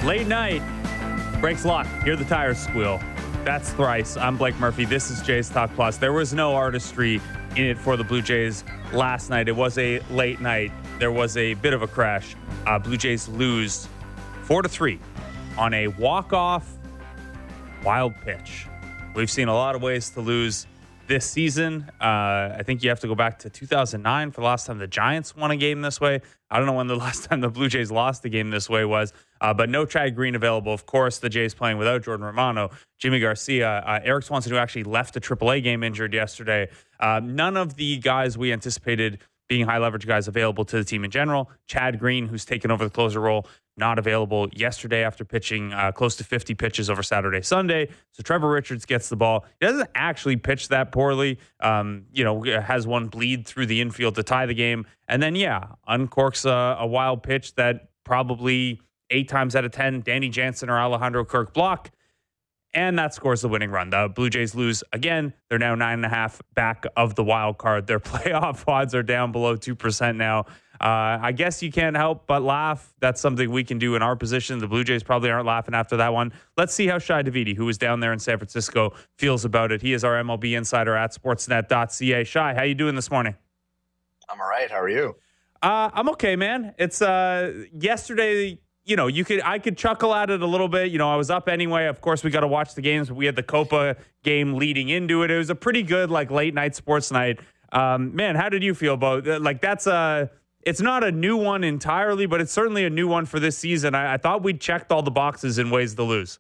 Late night. Brakes lock. Hear the tires squeal. That's thrice. I'm Blake Murphy. This is Jays Talk Plus. There was no artistry in it for the Blue Jays last night. It was a late night. There was a bit of a crash. Blue Jays lose 4-3 on a walk-off wild pitch. We've seen a lot of ways to lose this season. I think you have to go back to 2009 for the last time the Giants won a game this way. I don't know when the last time the Blue Jays lost a game this way was, but no Chad Green available. Of course, the Jays playing without Jordan Romano, Jimmy Garcia, Eric Swanson, who actually left a AAA game injured yesterday. None of the guys we anticipated being high leverage guys available to the team in general. Chad Green, who's taken over the closer role, not available yesterday after pitching close to 50 pitches over Saturday, Sunday. So Trevor Richards gets the ball. He doesn't actually pitch that poorly. Has one bleed through the infield to tie the game. And then, uncorks a wild pitch that probably 8 times out of 10, Danny Jansen or Alejandro Kirk block. And that scores the winning run. The Blue Jays lose again. They're now 9.5 back of the wild card. Their playoff odds are down below 2% now. I guess you can't help but laugh. That's something we can do in our position. The Blue Jays probably aren't laughing after that one. Let's see how Shai Davidi, who was down there in San Francisco, feels about it. He is our MLB insider at sportsnet.ca. Shai, how you doing this morning? I'm all right. How are you? I'm okay, man. It's yesterday. I could chuckle at it a little bit. I was up anyway. Of course, we got to watch the games. We had the Copa game leading into it. It was a pretty good, late night sports night. Man, how did you feel about it? It's not a new one entirely, but it's certainly a new one for this season. I thought we'd checked all the boxes in ways to lose.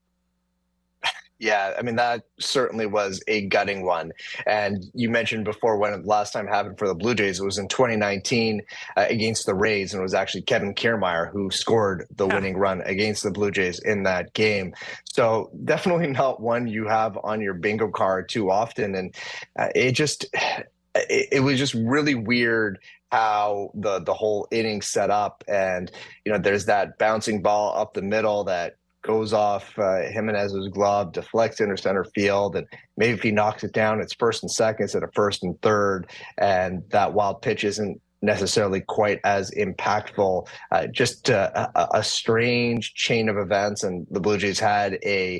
Yeah, I mean, that certainly was a gutting one. And you mentioned before when the last time happened for the Blue Jays, it was in 2019 against the Rays, and it was actually Kevin Kiermaier who scored the winning run against the Blue Jays in that game. So definitely not one you have on your bingo card too often. And it was just really weird how the whole inning set up. And, there's that bouncing ball up the middle that goes off Jimenez's glove, deflects into center field, and maybe if he knocks it down, it's first and second instead of first and third, and that wild pitch isn't necessarily quite as impactful. Just a strange chain of events, and the Blue Jays had a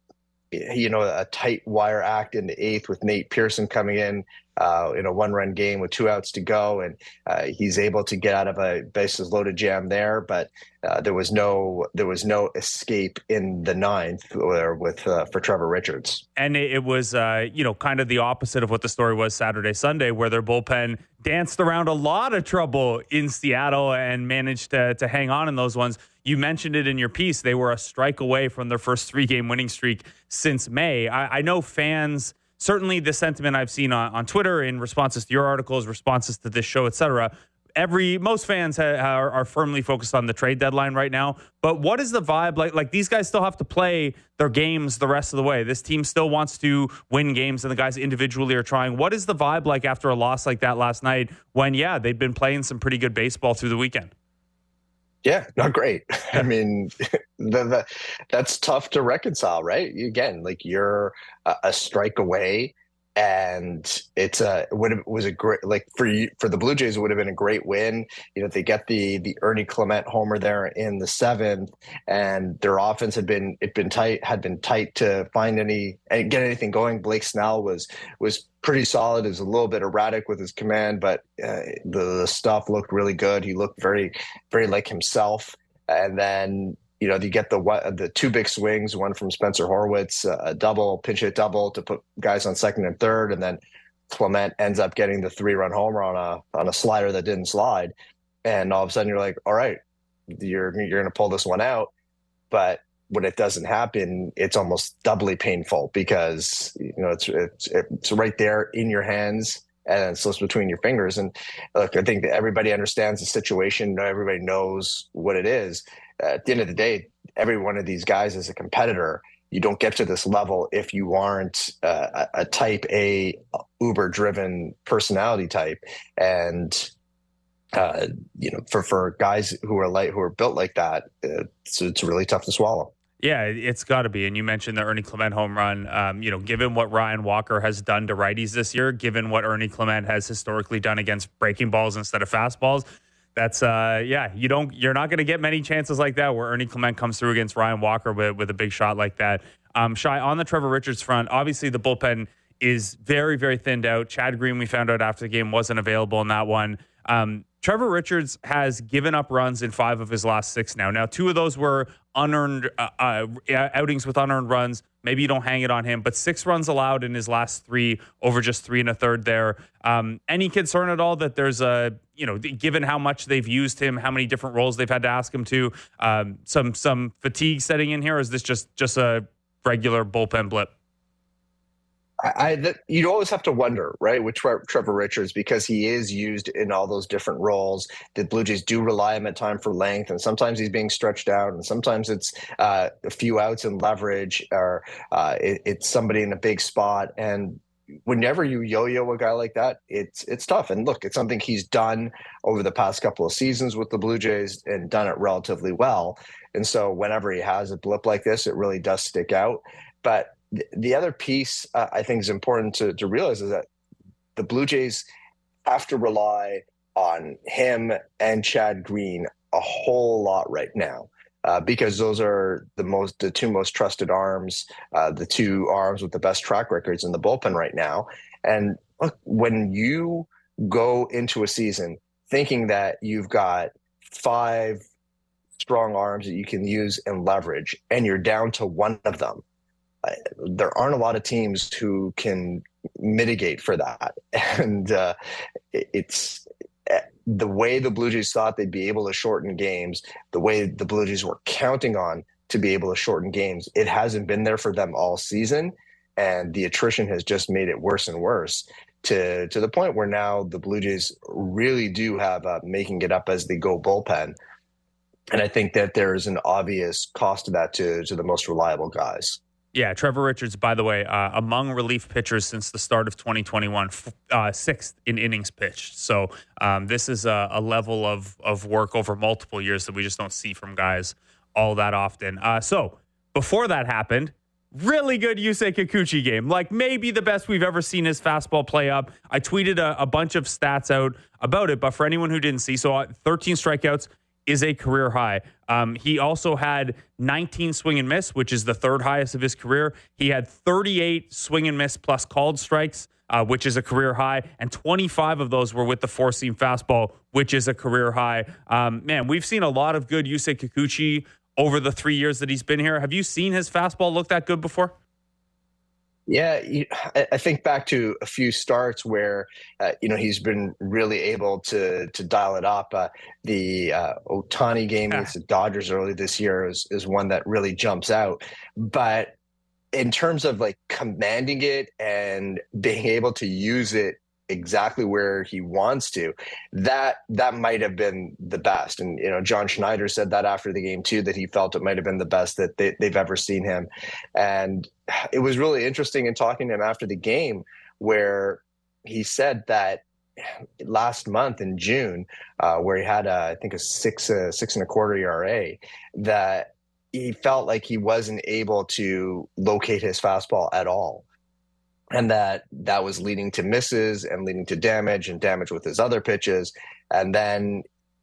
tight wire act in the 8th with Nate Pearson coming in a 1-run game with 2 outs to go, and he's able to get out of a bases loaded jam there, but there was no escape in the 9th for Trevor Richards. And it was kind of the opposite of what the story was Saturday, Sunday, where their bullpen danced around a lot of trouble in Seattle and managed to hang on in those ones. You mentioned it in your piece. They were a strike away from their first 3-game winning streak since May. I know fans, certainly the sentiment I've seen on Twitter in responses to your articles, responses to this show, et cetera, most fans are firmly focused on the trade deadline right now. But what is the vibe like? Like, these guys still have to play their games the rest of the way. This team still wants to win games, and the guys individually are trying. What is the vibe like after a loss like that last night when, they've been playing some pretty good baseball through the weekend? Yeah, not great. I mean, that's tough to reconcile, right? Again, you're a strike away, and was a great, for the Blue Jays, it would have been a great win. They get the Ernie Clement homer there in the 7th, and their offense had been tight to find and get anything going. Blake Snell was pretty solid. He was a little bit erratic with his command, but the stuff looked really good. He looked very, very like himself. And then, you get the 2 big swings, one from Spencer Horwitz, a double, pinch hit double to put guys on second and third. And then Clement ends up getting the 3-run homer on a slider that didn't slide. And all of a sudden you're like, all right, you're going to pull this one out. But when it doesn't happen, it's almost doubly painful because it's right there in your hands and it slips between your fingers. And look, I think that everybody understands the situation. Everybody knows what it is. At the end of the day, every one of these guys is a competitor. You don't get to this level if you aren't a type A, uber-driven personality type. And for guys who are built like that, it's really tough to swallow. Yeah, it's got to be. And you mentioned the Ernie Clement home run. Given what Ryan Walker has done to righties this year, given what Ernie Clement has historically done against breaking balls instead of fastballs, That's you're not going to get many chances like that where Ernie Clement comes through against Ryan Walker with a big shot like that. Shai, on the Trevor Richards front, obviously the bullpen is very, very thinned out. Chad Green, we found out after the game, wasn't available in that one. Trevor Richards has given up runs in 5 of his last 6 now. Now, 2 of those were unearned outings with unearned runs. Maybe you don't hang it on him, but 6 runs allowed in his last 3 over just 3 1/3 there. Any concern at all that there's given how much they've used him, how many different roles they've had to ask him to, some fatigue setting in here, or is this just a regular bullpen blip? You'd always have to wonder, right, with Trevor Richards, because he is used in all those different roles. The Blue Jays do rely on him at time for length, and sometimes he's being stretched out, and sometimes it's a few outs in leverage, or it's somebody in a big spot. And whenever you yo-yo a guy like that, it's tough. And look, it's something he's done over the past couple of seasons with the Blue Jays and done it relatively well. And so whenever he has a blip like this, it really does stick out. But the other piece I think is important to realize is that the Blue Jays have to rely on him and Chad Green a whole lot right now, because those are the 2 most trusted arms, the 2 arms with the best track records in the bullpen right now. And look, when you go into a season thinking that you've got 5 strong arms that you can use and leverage, and you're down to 1 of them, there aren't a lot of teams who can mitigate for that. And it's the way the Blue Jays thought they'd be able to shorten games, the way the Blue Jays were counting on to be able to shorten games, it hasn't been there for them all season. And the attrition has just made it worse and worse to the point where now the Blue Jays really do have a making it up as they go bullpen. And I think that there's an obvious cost to that to the most reliable guys. Yeah, Trevor Richards, by the way, among relief pitchers since the start of 2021, 6th in innings pitched. So this is a level of work over multiple years that we just don't see from guys all that often. So before that happened, really good Yusei Kikuchi game. Like maybe the best we've ever seen his fastball play up. I tweeted a bunch of stats out about it, but for anyone who didn't see, so 13 strikeouts is a career high. He also had 19 swing and miss, which is the 3rd highest of his career. He had 38 swing and miss plus called strikes, which is a career high. And 25 of those were with the 4-seam fastball, which is a career high. Man, we've seen a lot of good Yusei Kikuchi over the 3 years that he's been here. Have you seen his fastball look that good before? Yeah, I think back to a few starts where, he's been really able to dial it up. The Ohtani game against the Dodgers early this year is one that really jumps out. But in terms of like commanding it and being able to use it exactly where he wants to, that might have been the best. And John Schneider said that after the game too, that he felt it might have been the best that they've ever seen him. And it was really interesting in talking to him after the game, where he said that last month in June, where he had I think a 6.25 ERA, that he felt like he wasn't able to locate his fastball at all. And that was leading to misses and leading to damage with his other pitches. And then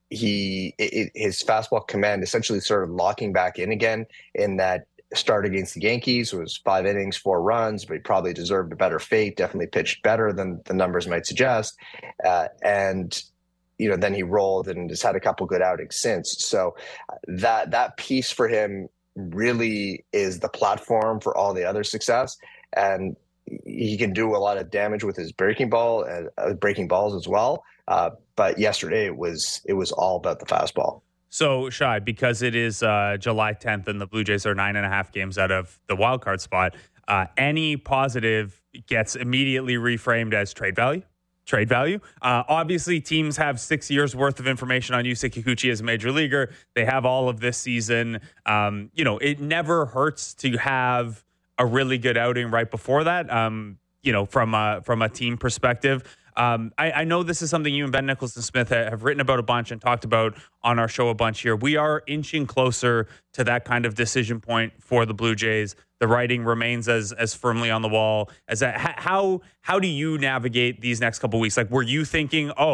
his fastball command essentially started locking back in again in that start against the Yankees. It was 5 innings, 4 runs, but he probably deserved a better fate, definitely pitched better than the numbers might suggest. And then he rolled and has had a couple good outings since. So that piece for him really is the platform for all the other success. And he can do a lot of damage with his breaking balls as well. But yesterday it was all about the fastball. So, Shai, because it is July 10th and the Blue Jays are 9.5 games out of the wild card spot, any positive gets immediately reframed as trade value. Obviously, teams have 6 years worth of information on Yusei Kikuchi as a major leaguer. They have all of this season. It never hurts to have a really good outing right before that, from a team perspective. I know this is something you and Ben Nicholson-Smith have written about a bunch and talked about on our show a bunch here. We are inching closer to that kind of decision point for the Blue Jays. The writing remains as firmly on the wall as that. How do you navigate these next couple of weeks? Like, were you thinking,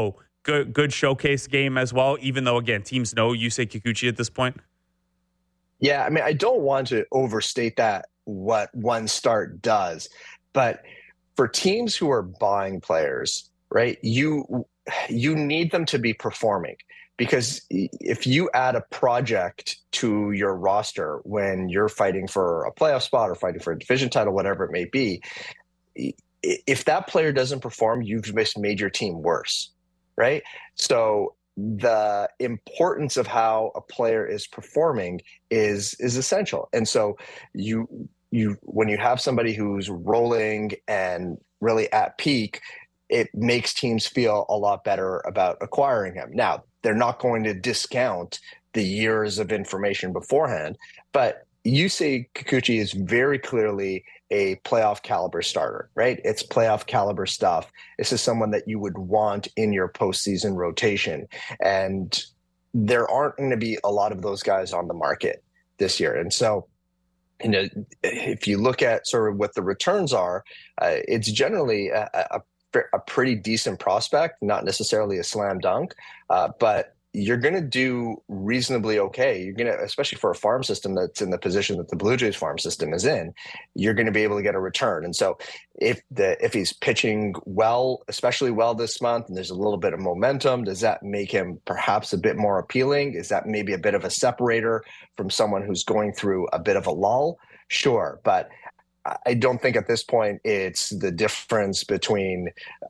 good showcase game as well, even though, again, teams know Yusei Kikuchi at this point? Yeah, I mean, I don't want to overstate that, what one start does, but for teams who are buying players, right, you need them to be performing, because if you add a project to your roster when you're fighting for a playoff spot or fighting for a division title, whatever it may be, if that player doesn't perform, you've just made your team worse, right? So the importance of how a player is performing is essential. And so you when you have somebody who's rolling and really at peak, it makes teams feel a lot better about acquiring him. Now, they're not going to discount the years of information beforehand, but Yusei Kikuchi is very clearly a playoff caliber starter, right? It's playoff caliber stuff. This is someone that you would want in your postseason rotation. And there aren't going to be a lot of those guys on the market this year. And so, if you look at sort of what the returns are, it's generally a pretty decent prospect, not necessarily a slam dunk, but you're going to do reasonably okay. You're going to, especially for a farm system that's in the position that the Blue Jays farm system is in, you're going to be able to get a return. And so if he's pitching well, especially well this month, and there's a little bit of momentum, does that make him perhaps a bit more appealing? Is that maybe a bit of a separator from someone who's going through a bit of a lull? Sure. But I don't think at this point it's the difference between,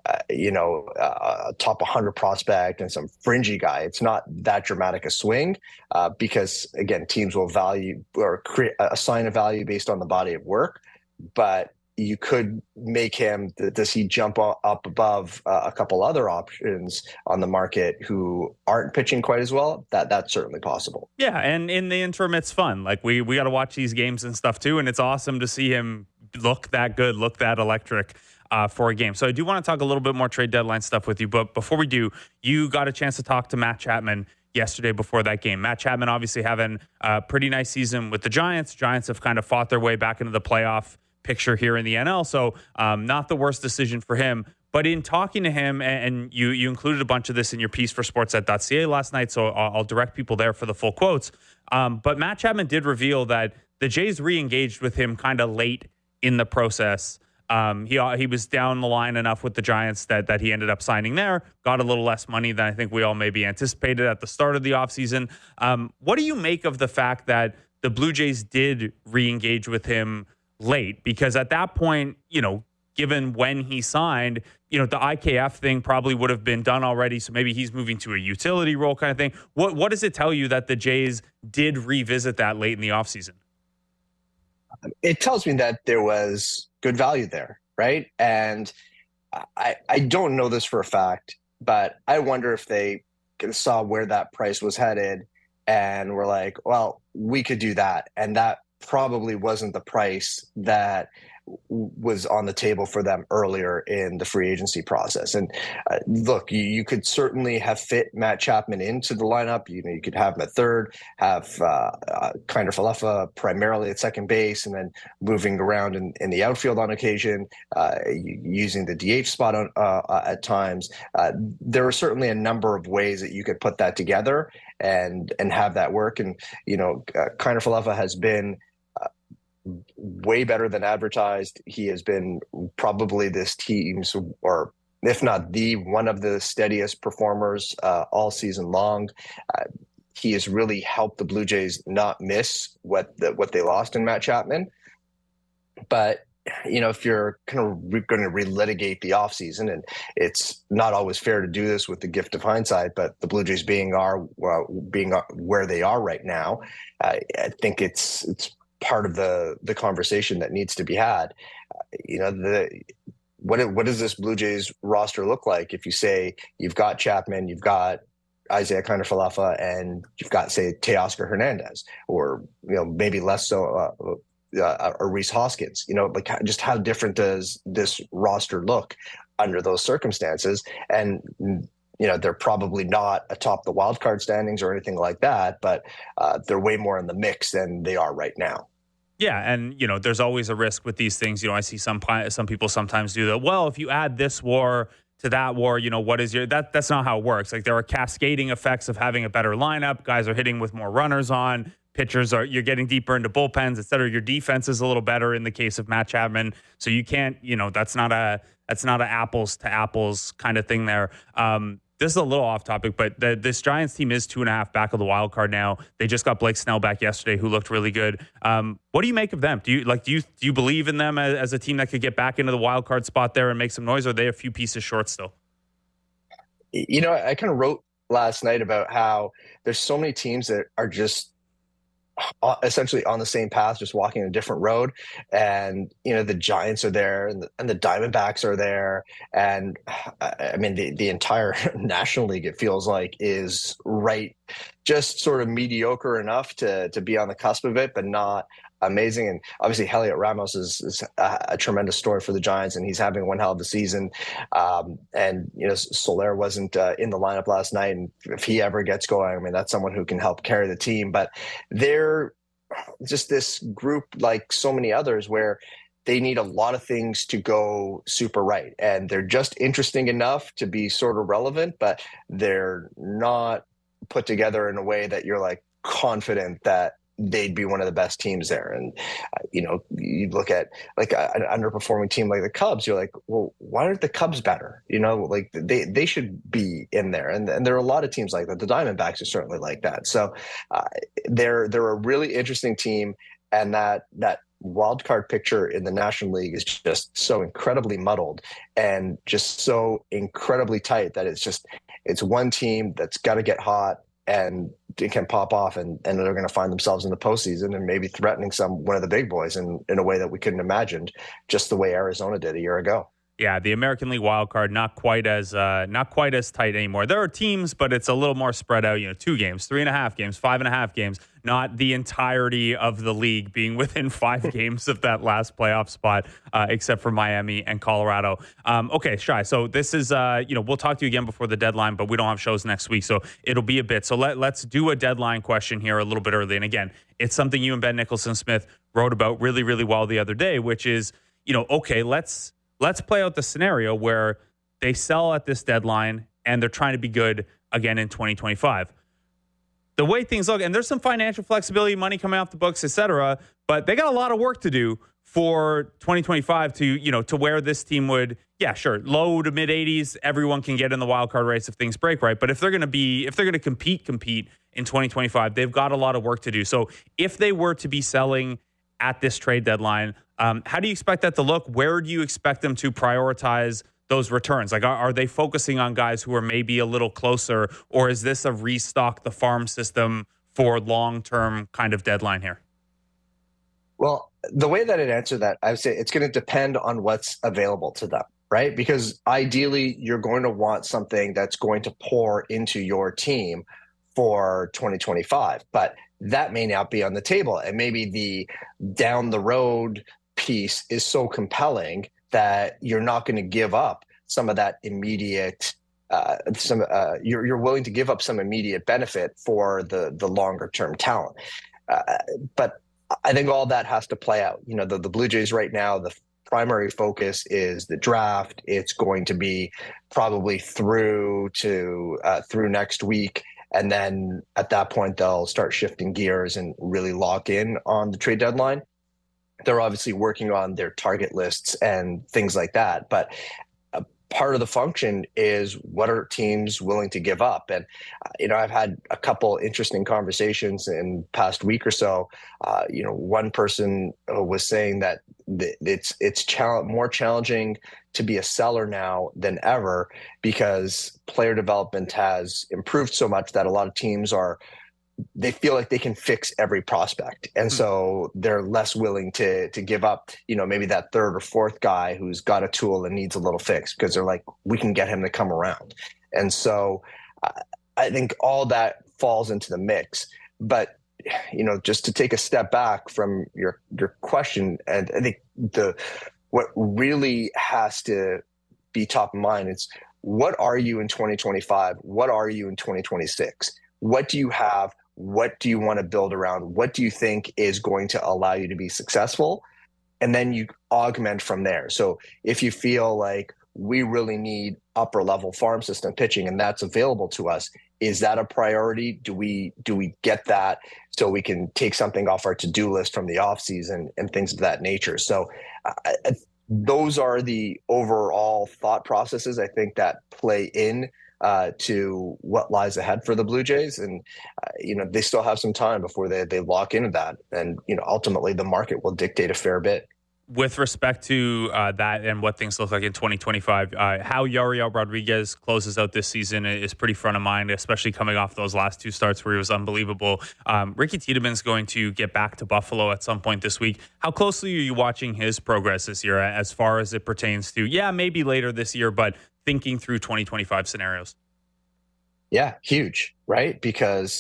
a top 100 prospect and some fringy guy. It's not that dramatic a swing because, again, teams will value or assign a value based on the body of work. But you could make him, does he jump up above a couple other options on the market who aren't pitching quite as well? That's certainly possible. Yeah, and in the interim, it's fun. Like, we got to watch these games and stuff too, and it's awesome to see him look that good, look that electric for a game. So I do want to talk a little bit more trade deadline stuff with you, but before we do, you got a chance to talk to Matt Chapman yesterday before that game. Matt Chapman obviously having a pretty nice season with the Giants. Giants have kind of fought their way back into the playoff picture here in the NL, so not the worst decision for him. But in talking to him, and you included a bunch of this in your piece for sportsnet.ca last night, so I'll direct people there for the full quotes. But Matt Chapman did reveal that the Jays re-engaged with him kind of late in the process. He was down the line enough with the Giants that he ended up signing there, got a little less money than I think we all maybe anticipated at the start of the offseason. What do you make of the fact that the Blue Jays did re-engage with him late? Because at that point, given when he signed, the IKF thing probably would have been done already. So maybe he's moving to a utility role kind of thing. What does it tell you that the Jays did revisit that late in the offseason? It tells me that there was good value there, right? And I don't know this for a fact, but I wonder if they saw where that price was headed and were like, well, we could do that. And that probably wasn't the price that was on the table for them earlier in the free agency process. And look, you could certainly have fit Matt Chapman into the lineup. You could have him at third, have Kiner Falefa primarily at second base, and then moving around in the outfield on occasion, using the DH spot at times. There are certainly a number of ways that you could put that together and have that work. And, Kiner Falefa has been way better than advertised. He has been probably this team's, or if not one of the steadiest performers all season long. He has really helped the Blue Jays not miss what they lost in Matt Chapman. But if you're going to relitigate the offseason, and it's not always fair to do this with the gift of hindsight, but the Blue Jays being where they are right now, I think it's part of the conversation that needs to be had. What does this Blue Jays roster look like if you say you've got Chapman, you've got Isaiah Kiner Falefa, and you've got, say, Teoscar Hernandez, or maybe less so or Rhys Hoskins? Just how different does this roster look under those circumstances? And they're probably not atop the wild card standings or anything like that, but they're way more in the mix than they are right now. Yeah, and there's always a risk with these things. I see some people sometimes do that. Well, if you add this WAR, to that war, what is that's not how it works. Like, there are cascading effects of having a better lineup. Guys are hitting with more runners on. You're getting deeper into bullpens, et cetera. Your defense is a little better in the case of Matt Chapman. So you can't, that's not a apples to apples kind of thing there. This is a little off topic, but this Giants team is 2.5 back of the wild card now. They just got Blake Snell back yesterday, who looked really good. What do you make of them? Do you believe in them as a team that could get back into the wild card spot there and make some noise? Or are they a few pieces short still? I kind of wrote last night about how there's so many teams that are just essentially on the same path, just walking a different road. And the Giants are there, and the Diamondbacks are there, and I mean the entire National League, it feels like, is right, just sort of mediocre enough to be on the cusp of it, but not amazing. And obviously Heliot Ramos is a tremendous story for the Giants, and he's having one hell of a season. And Soler wasn't in the lineup last night, and if he ever gets going, I mean, that's someone who can help carry the team. But they're just this group, like so many others, where they need a lot of things to go super right, and they're just interesting enough to be sort of relevant, but they're not put together in a way that you're like confident that they'd be one of the best teams there. And you look at like an underperforming team like the Cubs, you're like, well, why aren't the Cubs better? Like they should be in there. And there are a lot of teams like that. The Diamondbacks are certainly like that. So they're a really interesting team, and that wild card picture in the National League is just so incredibly muddled and just so incredibly tight that it's one team that's got to get hot and it can pop off, and they're going to find themselves in the postseason and maybe threatening one of the big boys in a way that we couldn't imagine, just the way Arizona did a year ago. Yeah, the American League wild card not quite as tight anymore. There are teams, but it's a little more spread out. 2 games, 3.5 games, 5.5 games. Not the entirety of the league being within 5 games of that last playoff spot, except for Miami and Colorado. Okay, Shai. So this is we'll talk to you again before the deadline, but we don't have shows next week, so it'll be a bit. So let's do a deadline question here a little bit early. And again, it's something you and Ben Nicholson-Smith wrote about really, really well the other day, which is okay, let's play out the scenario where they sell at this deadline and they're trying to be good again in 2025. The way things look, and there's some financial flexibility, money coming off the books, et cetera, but they got a lot of work to do for 2025 to where this team would, low to mid 80s, everyone can get in the wild card race if things break right. But if they're going to compete in 2025, they've got a lot of work to do. So if they were to be selling at this trade deadline, how do you expect that to look? Where do you expect them to prioritize those returns? Like, are they focusing on guys who are maybe a little closer, or is this a restock the farm system for long-term kind of deadline here? Well, the way that I'd answer that, I would say it's going to depend on what's available to them, right? Because ideally, you're going to want something that's going to pour into your team for 2025, but that may not be on the table. And maybe the down the road piece is so compelling that you're not going to give up some of that immediate, you're willing to give up some immediate benefit for the longer term talent. But I think all that has to play out. The Blue Jays right now, the primary focus is the draft. It's going to be probably through next week. And then at that point, they'll start shifting gears and really lock in on the trade deadline. They're obviously working on their target lists and things like that. But part of the function is what are teams willing to give up? And, I've had a couple interesting conversations in the past week or so. One person was saying that it's more challenging to be a seller now than ever because player development has improved so much that a lot of teams they feel like they can fix every prospect. And so they're less willing to give up, maybe that third or fourth guy who's got a tool and needs a little fix because they're like, we can get him to come around. And so I think all that falls into the mix. But, just to take a step back from your question, and I think what really has to be top of mind is what are you in 2025? What are you in 2026? What do you have? What do you want to build around? What do you think is going to allow you to be successful? And then you augment from there. So if you feel like we really need upper level farm system pitching, and that's available to us. Is that a priority? Do we get that so we can take something off our to-do list from the offseason and things of that nature? So those are the overall thought processes, I think, that play in to what lies ahead for the Blue Jays. And, they still have some time before they lock into that. And, ultimately the market will dictate a fair bit. With respect to that and what things look like in 2025, how Yariel Rodriguez closes out this season is pretty front of mind, especially coming off those last two starts where he was unbelievable. Ricky Tiedemann's going to get back to Buffalo at some point this week. How closely are you watching his progress this year as far as it pertains to, maybe later this year, but thinking through 2025 scenarios? Yeah, huge, right? Because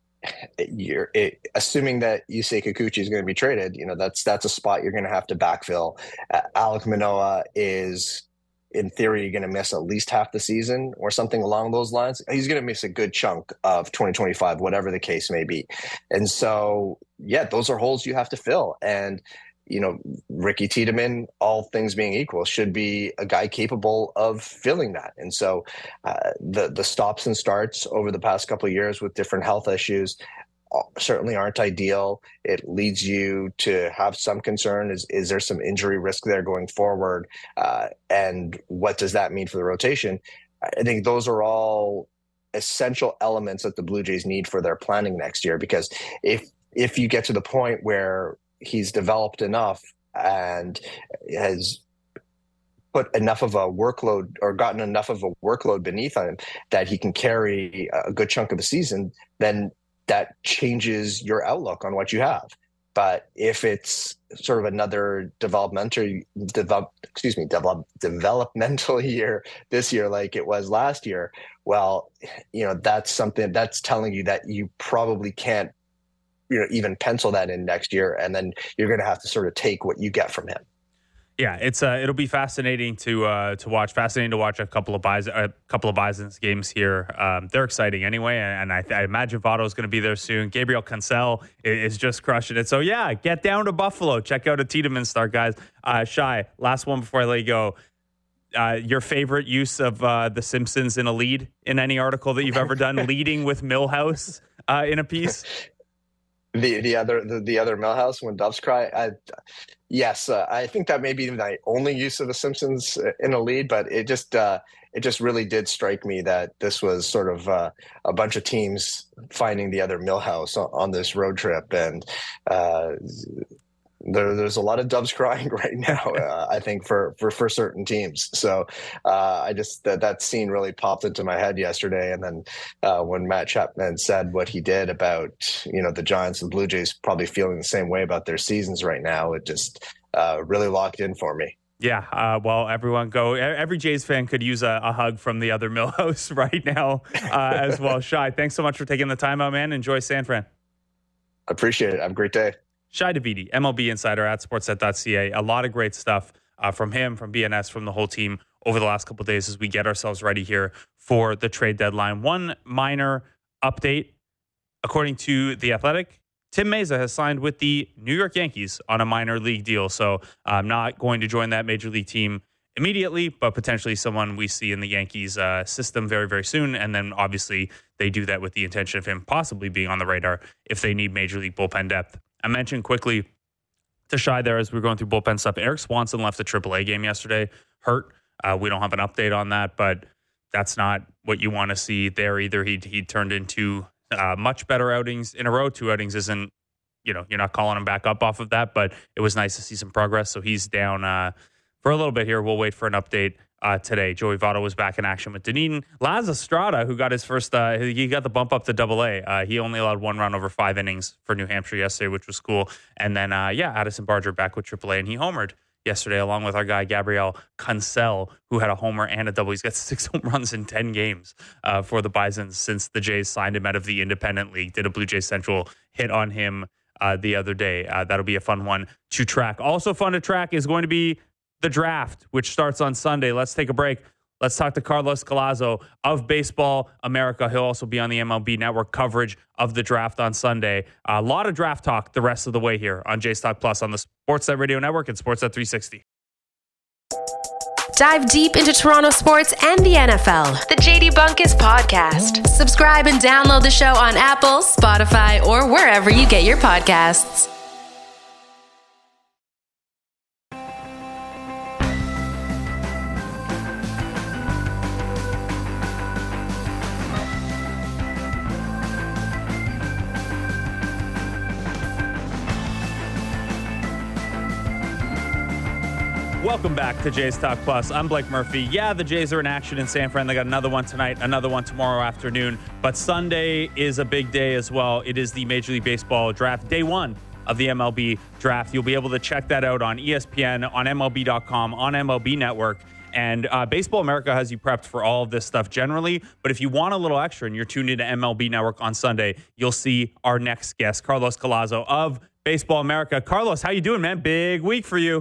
assuming that Yusei Kikuchi is going to be traded, that's a spot you're going to have to backfill. Alek Manoah is, in theory, going to miss at least half the season or something along those lines. He's going to miss a good chunk of 2025, whatever the case may be. And so, those are holes you have to fill. And Ricky Tiedemann, all things being equal, should be a guy capable of filling that. And so the stops and starts over the past couple of years with different health issues certainly aren't ideal. It leads you to have some concern. Is there some injury risk there going forward? And what does that mean for the rotation? I think those are all essential elements that the Blue Jays need for their planning next year, because if you get to the point where he's developed enough and has put enough of a workload or gotten enough of a workload beneath him that he can carry a good chunk of the season, then that changes your outlook on what you have. But if it's sort of another developmental year this year like it was last year, well, that's something that's telling you that you probably can't even pencil that in next year, and then you're going to have to sort of take what you get from him. Yeah, it'll be fascinating to watch. Fascinating to watch a couple of Bison's games here. They're exciting anyway, and I imagine Votto's going to be there soon. Gabriel Cancel is just crushing it. So get down to Buffalo. Check out a Tiedemann start, guys. Shai, last one before I let you go. Your favorite use of The Simpsons in a lead in any article that you've ever done, leading with Milhouse in a piece. The other Milhouse when doves cry. Yes, I think that may be my only use of The Simpsons in a lead, but it just really did strike me that this was sort of a bunch of teams finding the other Milhouse on this road trip, and there's a lot of doves crying right now, I think, for certain teams. So I just that scene really popped into my head yesterday. And then when Matt Chapman said what he did about, the Giants and Blue Jays probably feeling the same way about their seasons right now, it just really locked in for me. Yeah, well, everyone go. Every Jays fan could use a hug from the other Milhouse right now as well. Shai, thanks so much for taking the time out, man. Enjoy San Fran. I appreciate it. Have a great day. Shai Davidi, MLB insider at sportsnet.ca. A lot of great stuff from him, from BNS, from the whole team over the last couple of days as we get ourselves ready here for the trade deadline. One minor update. According to The Athletic, Tim Meza has signed with the New York Yankees on a minor league deal. So I'm not going to join that major league team immediately, but potentially someone we see in the Yankees system very, very soon. And then obviously they do that with the intention of him possibly being on the radar if they need major league bullpen depth. I mentioned quickly to Shai there as we were going through bullpen stuff, Eric Swanson left the AAA game yesterday, hurt. We don't have an update on that, but that's not what you want to see there either. He turned into much better outings in a row. 2 outings isn't, you're not calling him back up off of that, but it was nice to see some progress. So he's down for a little bit here. We'll wait for an update today. Joey Votto was back in action with Dunedin. Laz Estrada, who got his first, he got the bump up to AA. He only allowed 1 run over 5 innings for New Hampshire yesterday, which was cool. And then, Addison Barger back with AAA, and he homered yesterday along with our guy Gabriel Cancel, who had a homer and a double. He's got 6 home runs in 10 games for the Bisons since the Jays signed him out of the Independent League. Did a Blue Jays Central hit on him the other day. That'll be a fun one to track. Also fun to track is going to be the draft, which starts on Sunday. Let's take a break. Let's talk to Carlos Collazo of Baseball America. He'll also be on the MLB Network coverage of the draft on Sunday. A lot of draft talk the rest of the way here on Jays Talk Plus on the Sportsnet Radio Network and Sportsnet 360. Dive deep into Toronto sports and the NFL. The JD Bunkus Podcast. Subscribe and download the show on Apple, Spotify, or wherever you get your podcasts. Welcome back to Jays Talk Plus. I'm Blake Murphy. Yeah, the Jays are in action in San Fran. They got another one tonight, another one tomorrow afternoon. But Sunday is a big day as well. It is the Major League Baseball draft, day one of the MLB draft. You'll be able to check that out on ESPN, on MLB.com, on MLB Network. And Baseball America has you prepped for all of this stuff generally. But if you want a little extra and you're tuned into MLB Network on Sunday, you'll see our next guest, Carlos Collazo of Baseball America. Carlos, how you doing, man? Big week for you.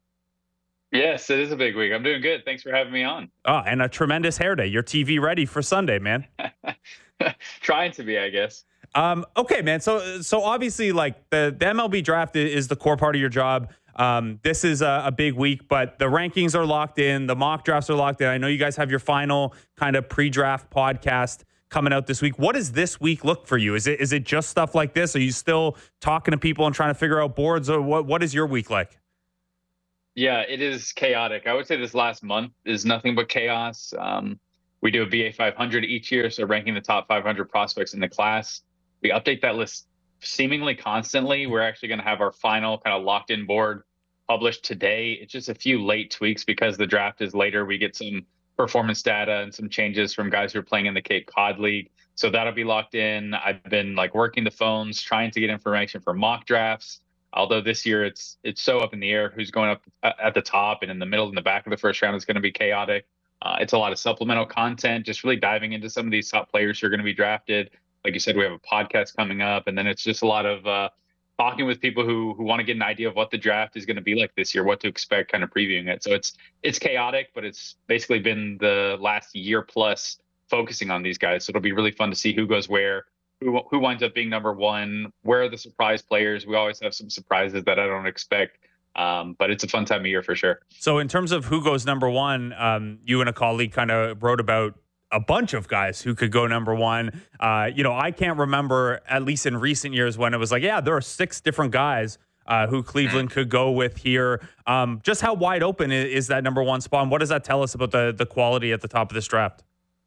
Yes, it is a big week. I'm doing good. Thanks for having me on. Oh, and a tremendous hair day. You're TV ready for Sunday, man. Trying to be, I guess. Okay, man. So obviously, like the MLB draft is the core part of your job. This is a big week, but the rankings are locked in. The mock drafts are locked in. I know you guys have your final kind of pre-draft podcast coming out this week. What does this week look for you? Is it just stuff like this? Are you still talking to people and trying to figure out boards, or what is your week like? Yeah, it is chaotic. I would say this last month is nothing but chaos. We do a BA 500 each year, so ranking the top 500 prospects in the class. We update that list seemingly constantly. We're actually going to have our final kind of locked-in board published today. It's just a few late tweaks because the draft is later. We get some performance data and some changes from guys who are playing in the Cape Cod League. So that'll be locked in. I've been working the phones, trying to get information for mock drafts. Although this year it's so up in the air who's going up at the top and in the middle and the back of the first round is going to be chaotic. It's a lot of supplemental content, just really diving into some of these top players who are going to be drafted. Like you said, we have a podcast coming up, and then it's just a lot of talking with people who want to get an idea of what the draft is going to be like this year, what to expect, kind of previewing it. So it's chaotic, but it's basically been the last year plus focusing on these guys. So it'll be really fun to see who goes where. Who winds up being number one? Where are the surprise players? We always have some surprises that I don't expect, but it's a fun time of year for sure. So in terms of who goes number one, you and a colleague kind of wrote about a bunch of guys who could go number one. I can't remember, at least in recent years, when it was like, yeah, there are 6 different guys who Cleveland could go with here. Just how wide open is that number one spot? And what does that tell us about the quality at the top of this draft?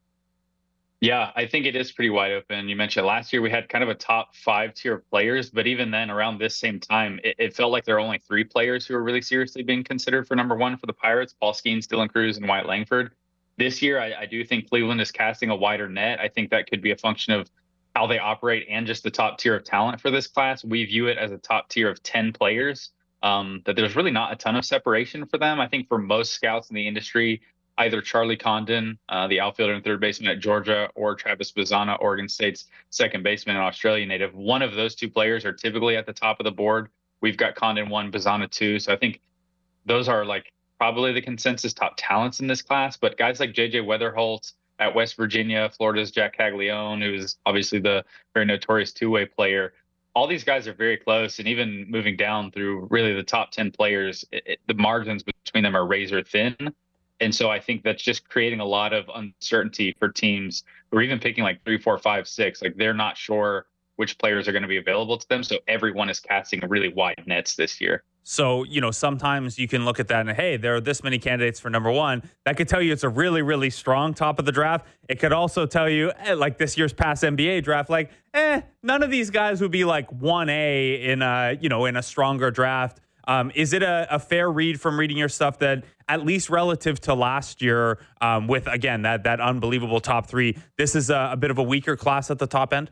Yeah, I think it is pretty wide open. You mentioned last year we had kind of a top 5 tier of players, but even then around this same time, it felt like there were only 3 players who were really seriously being considered for number one for the Pirates: Paul Skeens, Dylan Cruz, and Wyatt Langford. This year, I do think Cleveland is casting a wider net. I think that could be a function of how they operate and just the top tier of talent for this class. We view it as a top tier of 10 players, that there's really not a ton of separation for them. I think for most scouts in the industry, either Charlie Condon, the outfielder and third baseman at Georgia, or Travis Bazzana, Oregon State's second baseman and Australian native. One of those 2 players are typically at the top of the board. We've got Condon 1, Bazzana 2. So I think those are probably the consensus top talents in this class. But guys like J.J. Weatherholt at West Virginia, Florida's Jack Caglione, who is obviously the very notorious two-way player. All these guys are very close, and even moving down through really the top 10 players, the margins between them are razor thin. And so I think that's just creating a lot of uncertainty for teams who are even picking 3, 4, 5, 6. They're not sure which players are going to be available to them. So everyone is casting really wide nets this year. So, sometimes you can look at that and, hey, there are this many candidates for number one. That could tell you it's a really, really strong top of the draft. It could also tell you, like this year's past NBA draft, none of these guys would be 1A in a stronger draft. Is it a fair read from reading your stuff that at least relative to last year, with, again, that unbelievable top 3, this is a bit of a weaker class at the top end?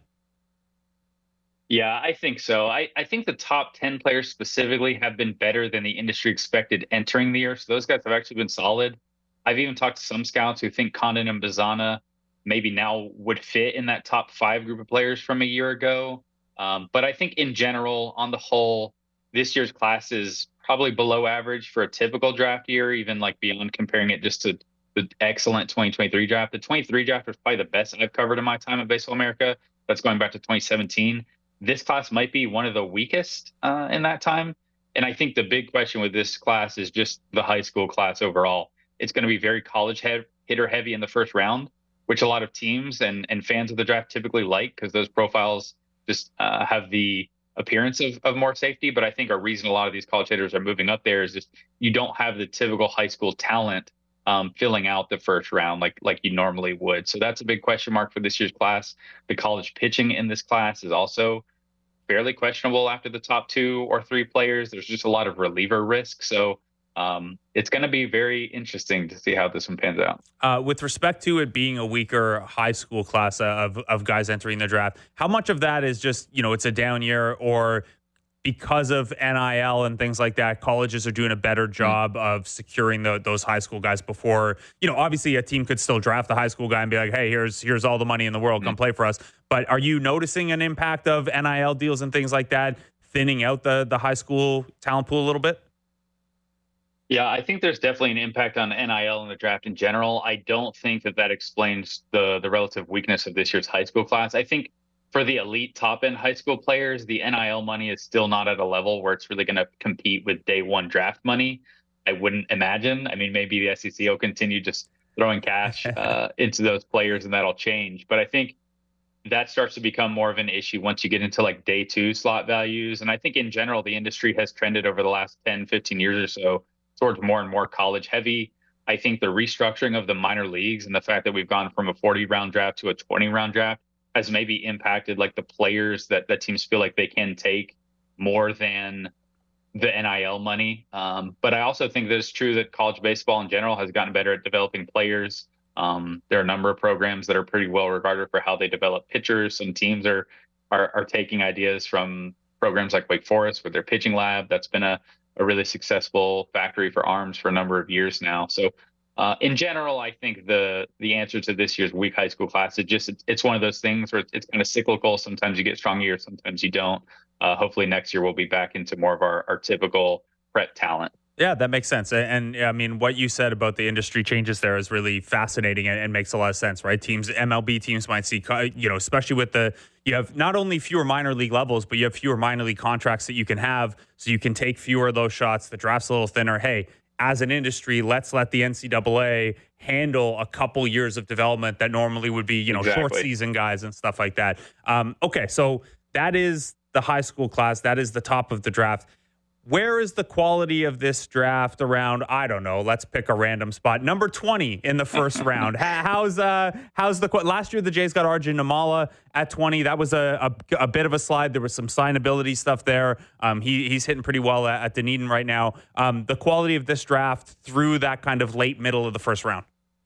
Yeah, I think so. I think the top 10 players specifically have been better than the industry expected entering the year. So those guys have actually been solid. I've even talked to some scouts who think Condon and Bazzana maybe now would fit in that top 5 group of players from a year ago. But I think in general, on the whole, this year's class is probably below average for a typical draft year, even beyond comparing it just to the excellent 2023 draft. The 23 draft was probably the best I've covered in my time at Baseball America. That's going back to 2017. This class might be one of the weakest in that time. And I think the big question with this class is just the high school class overall. it's going to be very hitter heavy in the first round, which a lot of teams and fans of the draft typically like, because those profiles just have the appearance of more safety. But I think a reason a lot of these college hitters are moving up there is just you don't have the typical high school talent filling out the first round like you normally would. So that's a big question mark for this year's class. The college pitching in this class is also fairly questionable after the top 2 or 3 players. There's just a lot of reliever risk. So it's going to be very interesting to see how this one pans out. With respect to it being a weaker high school class of guys entering the draft, how much of that is just, it's a down year, or because of NIL and things like that, colleges are doing a better job of securing those high school guys before, obviously a team could still draft a high school guy and be like, hey, here's all the money in the world, come play for us. But are you noticing an impact of NIL deals and things like that thinning out the high school talent pool a little bit? Yeah, I think there's definitely an impact on NIL in the draft in general. I don't think that explains the relative weakness of this year's high school class. I think for the elite top-end high school players, the NIL money is still not at a level where it's really going to compete with day one draft money. I wouldn't imagine. I mean, maybe the SEC will continue just throwing cash into those players and that'll change. But I think that starts to become more of an issue once you get into like day 2 slot values. And I think in general, the industry has trended over the last 10, 15 years or so towards more and more college heavy. I think the restructuring of the minor leagues and the fact that we've gone from a 40-round draft to a 20-round draft has maybe impacted like the players that teams feel like they can take more than the NIL money. But I also think that it's true that college baseball in general has gotten better at developing players. There are a number of programs that are pretty well regarded for how they develop pitchers. Some teams are taking ideas from programs like Wake Forest with their pitching lab. That's been a really successful factory for arms for a number of years now. So in general, I think the answer to this year's weak high school class is it's one of those things where it's kind of cyclical. Sometimes you get strong years, sometimes you don't. Hopefully next year we'll be back into more of our typical prep talent. Yeah, that makes sense. And I mean, what you said about the industry changes there is really fascinating and makes a lot of sense, right? MLB teams might see, especially with you have not only fewer minor league levels, but you have fewer minor league contracts that you can have, so you can take fewer of those shots. The draft's a little thinner. Hey, as an industry, let's let the NCAA handle a couple years of development that normally would be, Exactly. Short season guys and stuff like that. Okay, so that is the high school class. That is the top of the draft. Where is the quality of this draft around, I don't know, let's pick a random spot, number 20 in the first round? How's last year the Jays got Arjun Nimmala at 20. That was a bit of a slide. There was some signability stuff there. He's hitting pretty well at Dunedin right now. The quality of this draft through that kind of late middle of the first round.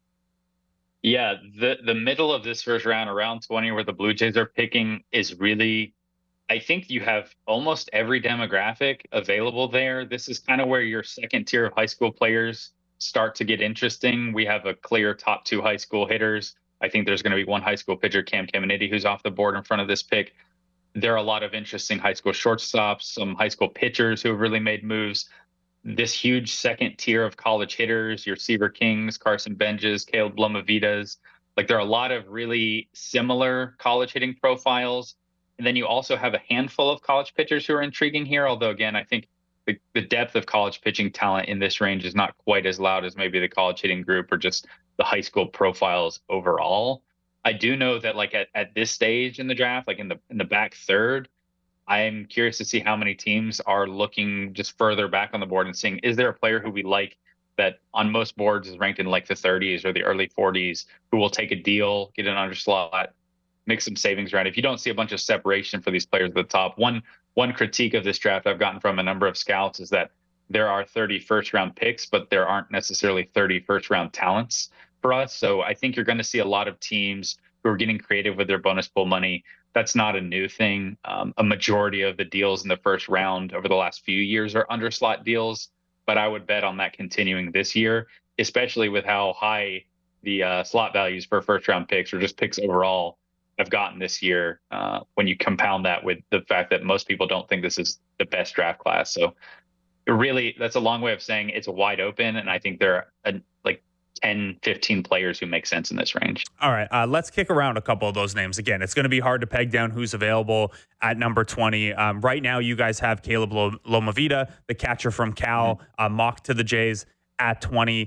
Yeah, the middle of this first round, around 20, where the Blue Jays are picking, is really, I think you have almost every demographic available there. This is kind of where your second tier of high school players start to get interesting. We have a clear top 2 high school hitters. I think there's going to be one high school pitcher, Cam Caminiti, who's off the board in front of this pick. There are a lot of interesting high school shortstops, some high school pitchers who have really made moves. This huge second tier of college hitters, your Seaver Kings, Carson Benjes, Caleb Lomavidas. Like, there are a lot of really similar college hitting profiles. And then you also have a handful of college pitchers who are intriguing here. Although, again, I think the depth of college pitching talent in this range is not quite as loud as maybe the college hitting group or just the high school profiles overall. I do know that like at this stage in the draft, like in the back third, I'm curious to see how many teams are looking just further back on the board and seeing, is there a player who we like that on most boards is ranked in like the 30s or the early 40s, who will take a deal, get an underslot, make some savings around. If you don't see a bunch of separation for these players at the top, one critique of this draft I've gotten from a number of scouts is that there are 30 first-round picks, but there aren't necessarily 30 first-round talents for us. So I think you're going to see a lot of teams who are getting creative with their bonus pool money. That's not a new thing. A majority of the deals in the first round over the last few years are underslot deals, but I would bet on that continuing this year, especially with how high the slot values for first-round picks or just picks overall have gotten this year, when you compound that with the fact that most people don't think this is the best draft class. So really, that's a long way of saying it's wide open. And I think there are like 10, 15 players who make sense in this range. All right. Let's kick around a couple of those names. Again, it's going to be hard to peg down who's available at number 20. Right now, you guys have Caleb Lomavita, the catcher from Cal, mocked to the Jays at 20.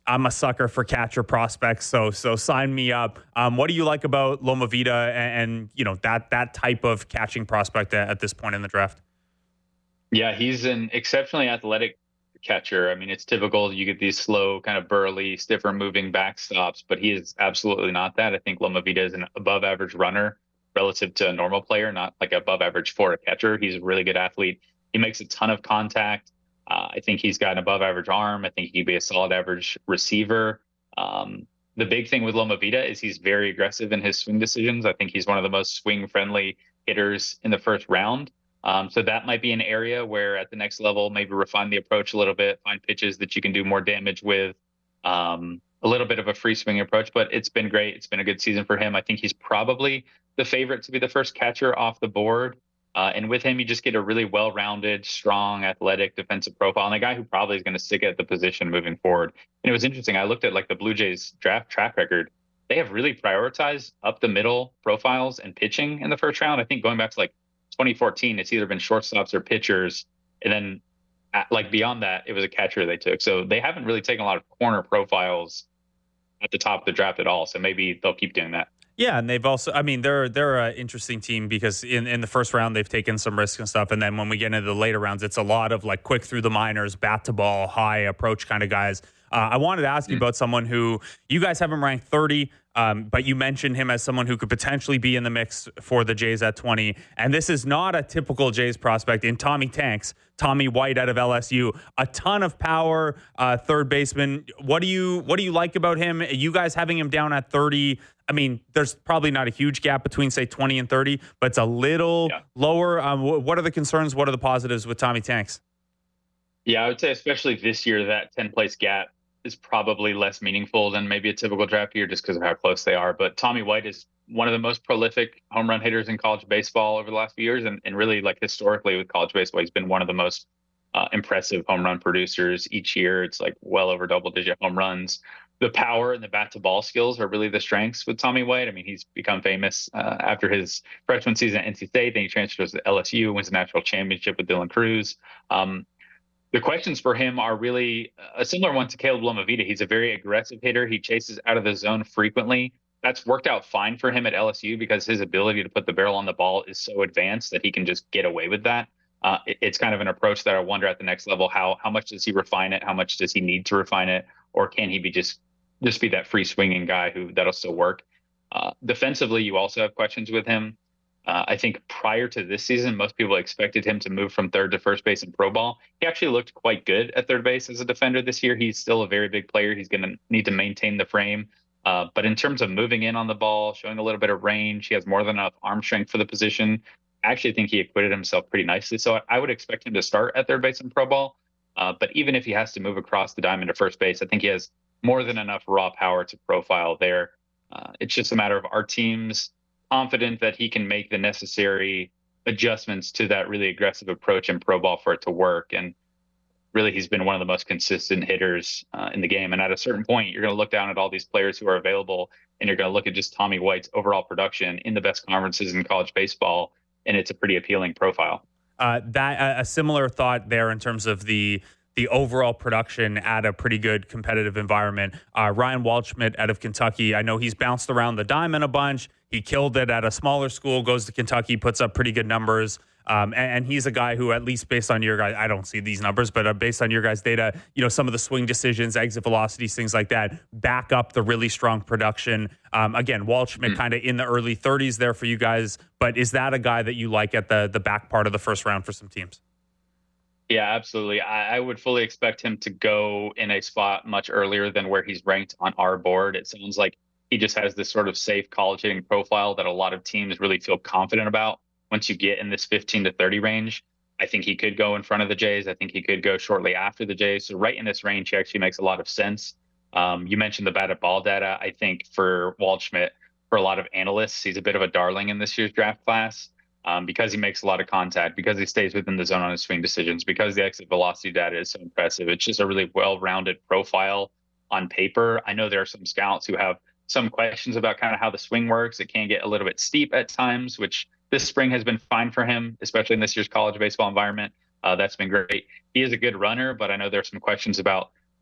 I'm a sucker for catcher prospects, so sign me up. What do you like about Loma Vida and that type of catching prospect at this point in the draft? Yeah, he's an exceptionally athletic catcher. I mean, it's typical you get these slow, kind of burly, stiffer moving backstops, but he is absolutely not that. I think Loma Vida is an above average runner relative to a normal player, not like above average for a catcher. He's a really good athlete. He makes a ton of contact. I think he's got an above average arm. I think he could be a solid average receiver. The big thing with Loma Vida is he's very aggressive in his swing decisions. I think he's one of the most swing friendly hitters in the first round. So that might be an area where at the next level, maybe refine the approach a little bit, find pitches that you can do more damage with, a little bit of a free swing approach, but it's been great. It's been a good season for him. I think he's probably the favorite to be the first catcher off the board. And with him, you just get a really well-rounded, strong, athletic defensive profile, and a guy who probably is going to stick at the position moving forward. And it was interesting. I looked at like the Blue Jays draft track record. They have really prioritized up the middle profiles and pitching in the first round. I think going back to like 2014, it's either been shortstops or pitchers. And then like beyond that, it was a catcher they took. So they haven't really taken a lot of corner profiles at the top of the draft at all. So maybe they'll keep doing that. Yeah, and they've also, I mean, they're an interesting team because in the first round, they've taken some risks and stuff. And then when we get into the later rounds, it's a lot of like quick through the minors, bat to ball, high approach kind of guys. I wanted to ask you about someone who you guys have him ranked 30, but you mentioned him as someone who could potentially be in the mix for the Jays at 20. And this is not a typical Jays prospect in Tommy Tanks, Tommy White out of LSU. A ton of power, third baseman. What do you like about him? You guys having him down at 30. I mean, there's probably not a huge gap between, say, 20 and 30, but it's a little lower. What are the concerns? What are the positives with Tommy Tanks? Yeah, I would say especially this year, that 10-place gap is probably less meaningful than maybe a typical draft year just because of how close they are. But Tommy White is one of the most prolific home run hitters in college baseball over the last few years. And really, like historically with college baseball, he's been one of the most impressive home run producers each year. It's like well over double-digit home runs. The power and the bat to ball skills are really the strengths with Tommy White. I mean, he's become famous after his freshman season at NC State. Then he transfers to LSU, wins a national championship with Dylan Cruz. The questions for him are really a similar one to Caleb Loma Vida. He's a very aggressive hitter. He chases out of the zone frequently. That's worked out fine for him at LSU because his ability to put the barrel on the ball is so advanced that he can just get away with that. It's kind of an approach that I wonder at the next level, how much does he refine it? How much does he need to refine it? Or can he be just be that free swinging guy that'll still work? Defensively, you also have questions with him. I think prior to this season, most people expected him to move from third to first base in pro ball. He actually looked quite good at third base as a defender this year. He's still a very big player. He's going to need to maintain the frame. But in terms of moving in on the ball, showing a little bit of range, he has more than enough arm strength for the position. I actually think he acquitted himself pretty nicely. So I would expect him to start at third base in pro ball. But even if he has to move across the diamond to first base, I think he has more than enough raw power to profile there. It's just a matter of our team's confident that he can make the necessary adjustments to that really aggressive approach in pro ball for it to work. And really, he's been one of the most consistent hitters in the game. And at a certain point, you're going to look down at all these players who are available, and you're going to look at just Tommy White's overall production in the best conferences in college baseball, and it's a pretty appealing profile. A similar thought there in terms of the overall production at a pretty good competitive environment. Ryan Waldschmidt out of Kentucky, I know he's bounced around the diamond a bunch. He killed it at a smaller school, goes to Kentucky, puts up pretty good numbers. And he's a guy who, at least based on your guys, I don't see these numbers, but based on your guys' data, some of the swing decisions, exit velocities, things like that, back up the really strong production. Again, Waldschmidt kind of in the early 30s there for you guys, but is that a guy that you like at the back part of the first round for some teams? Yeah, absolutely. I would fully expect him to go in a spot much earlier than where he's ranked on our board. It sounds like he just has this sort of safe college hitting profile that a lot of teams really feel confident about. Once you get in this 15 to 30 range, I think he could go in front of the Jays. I think he could go shortly after the Jays. So right in this range, he actually makes a lot of sense. You mentioned the batted ball data. I think for Waldschmidt, for a lot of analysts, he's a bit of a darling in this year's draft class. Because he makes a lot of contact, because he stays within the zone on his swing decisions, because the exit velocity data is so impressive. It's just a really well-rounded profile on paper. I know there are some scouts who have some questions about kind of how the swing works. It can get a little bit steep at times, which this spring has been fine for him, especially in this year's college baseball environment. That's been great. He is a good runner, but I know there are some questions about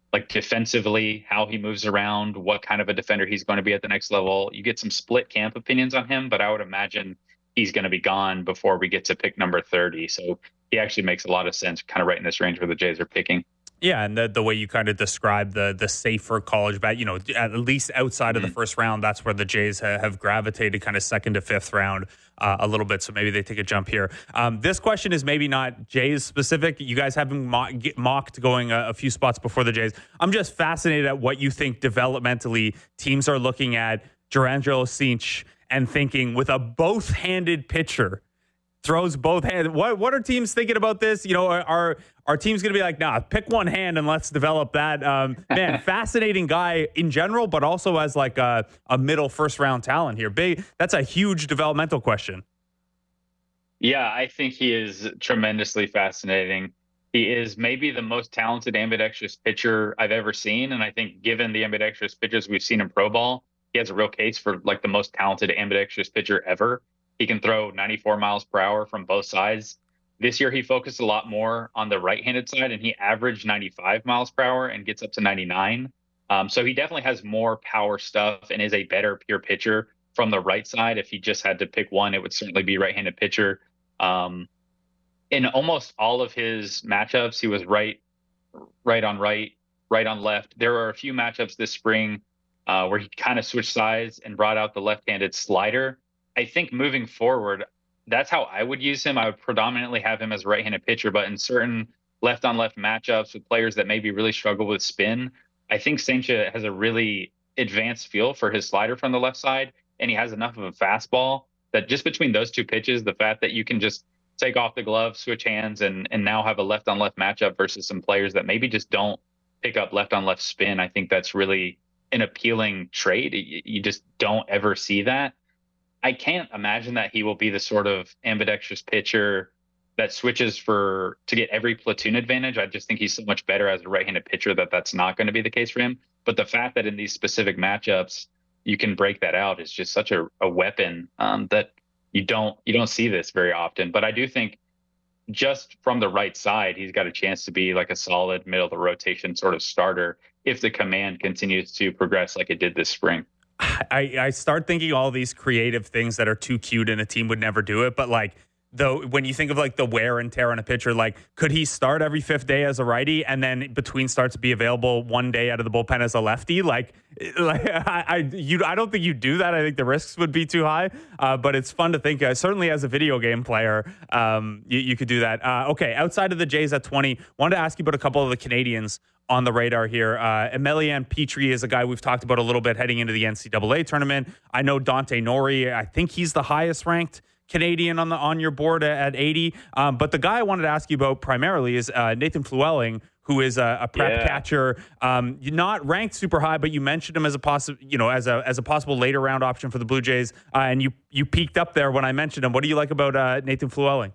like defensively, how he moves around, what kind of a defender he's going to be at the next level. You get some split camp opinions on him, but I would imagine he's going to be gone before we get to pick number 30. So he actually makes a lot of sense, kind of right in this range where the Jays are picking. Yeah, and the way you kind of describe the safer college bet, at least outside of the first round, that's where the Jays have gravitated kind of second to fifth round a little bit. So maybe they take a jump here. This question is maybe not Jays specific. You guys have been mocked going a few spots before the Jays. I'm just fascinated at what you think developmentally teams are looking at Jurrangelo Cinch and thinking with a both-handed pitcher, throws both hands. What are teams thinking about this? Are teams going to be like, nah, pick one hand and let's develop that? Man, fascinating guy in general, but also as like a middle first round talent here. That's a huge developmental question. Yeah, I think he is tremendously fascinating. He is maybe the most talented ambidextrous pitcher I've ever seen. And I think given the ambidextrous pitchers we've seen in pro ball, he has a real case for like the most talented ambidextrous pitcher ever. He can throw 94 miles per hour from both sides. This year, he focused a lot more on the right-handed side, and he averaged 95 miles per hour and gets up to 99. So he definitely has more power stuff and is a better pure pitcher from the right side. If he just had to pick one, it would certainly be right-handed pitcher. In almost all of his matchups, he was right on right, right on left. There were a few matchups this spring where he kind of switched sides and brought out the left-handed slider. I think moving forward, that's how I would use him. I would predominantly have him as a right-handed pitcher, but in certain left-on-left matchups with players that maybe really struggle with spin, I think Saincha has a really advanced feel for his slider from the left side, and he has enough of a fastball that just between those two pitches, the fact that you can just take off the glove, switch hands, and now have a left-on-left matchup versus some players that maybe just don't pick up left-on-left spin, I think that's really an appealing trait. You just don't ever see that. I can't imagine that he will be the sort of ambidextrous pitcher that switches to get every platoon advantage. I just think he's so much better as a right-handed pitcher that's not going to be the case for him. But the fact that in these specific matchups you can break that out is just such a weapon that you don't see this very often. But I do think just from the right side, he's got a chance to be like a solid middle of the rotation sort of starter if the command continues to progress like it did this spring. I start thinking all these creative things that are too cute and a team would never do it. But like, though, when you think of like the wear and tear on a pitcher, like could he start every fifth day as a righty and then between starts be available one day out of the bullpen as a lefty? I don't think you'd do that. I think the risks would be too high. But it's fun to think. Certainly as a video game player, you could do that. Okay, outside of the Jays at 20, wanted to ask you about a couple of the Canadians on the radar here. Emilian Petrie is a guy we've talked about a little bit heading into the NCAA tournament. I know Dante Nori, I think he's the highest ranked Canadian on your board at 80. But the guy I wanted to ask you about primarily is Nathan Flewelling, who is a prep catcher, not ranked super high, but you mentioned him as a possible later round option for the Blue Jays, and you peaked up there when I mentioned him. What do you like about Nathan Flewelling?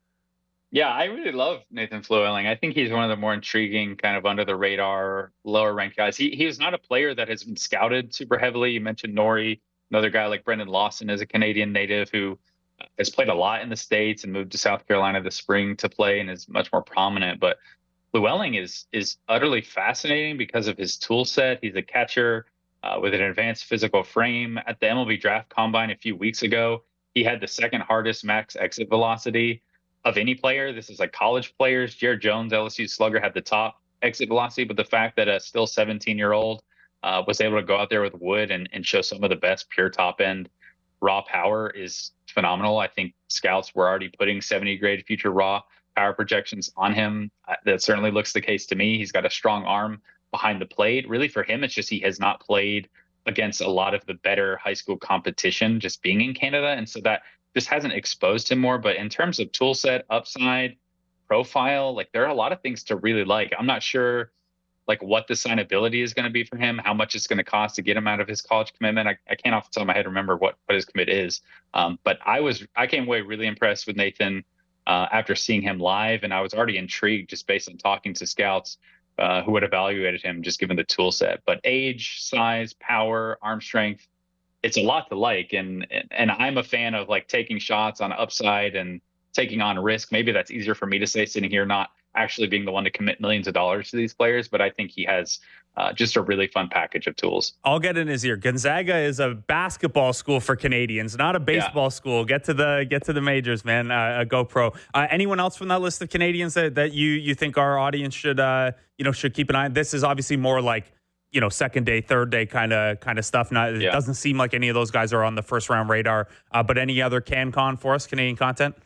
Yeah, I really love Nathan Flewelling. I think he's one of the more intriguing, kind of under the radar, lower ranked guys. He is not a player that has been scouted super heavily. You mentioned Nori, another guy like Brendan Lawson is a Canadian native who has played a lot in the States and moved to South Carolina this spring to play and is much more prominent. But Flewelling is utterly fascinating because of his tool set. He's a catcher with an advanced physical frame. At the MLB Draft Combine a few weeks ago, he had the second hardest max exit velocity of any player. This is like college players. Jared Jones, LSU slugger, had the top exit velocity, but the fact that a still 17-year-old was able to go out there with wood and show some of the best pure top end raw power is phenomenal. I think scouts were already putting 70 grade future raw power projections on him. That certainly looks the case to me. He's got a strong arm behind the plate. Really for him, it's just he has not played against a lot of the better high school competition just being in Canada. And so that just hasn't exposed him more. But in terms of tool set, upside, profile, like there are a lot of things to really like. I'm not sure like what the signability is going to be for him, how much it's going to cost to get him out of his college commitment. I can't off the top of my head remember what his commit is. But I came away really impressed with Nathan after seeing him live. And I was already intrigued just based on talking to scouts who had evaluated him, just given the tool set. But age, size, power, arm strength, it's a lot to like. And I'm a fan of like taking shots on upside and taking on risk. Maybe that's easier for me to say sitting here, not actually being the one to commit millions of dollars to these players, but I think he has just a really fun package of tools. I'll get in his ear. Gonzaga is a basketball school for Canadians, not a baseball school. Get to the majors, man. Go pro. Anyone else from that list of Canadians that you think our audience should keep an eye on? This is obviously more like, second day, third day kind of stuff. It doesn't seem like any of those guys are on the first round radar. But any other CanCon for us, Canadian content?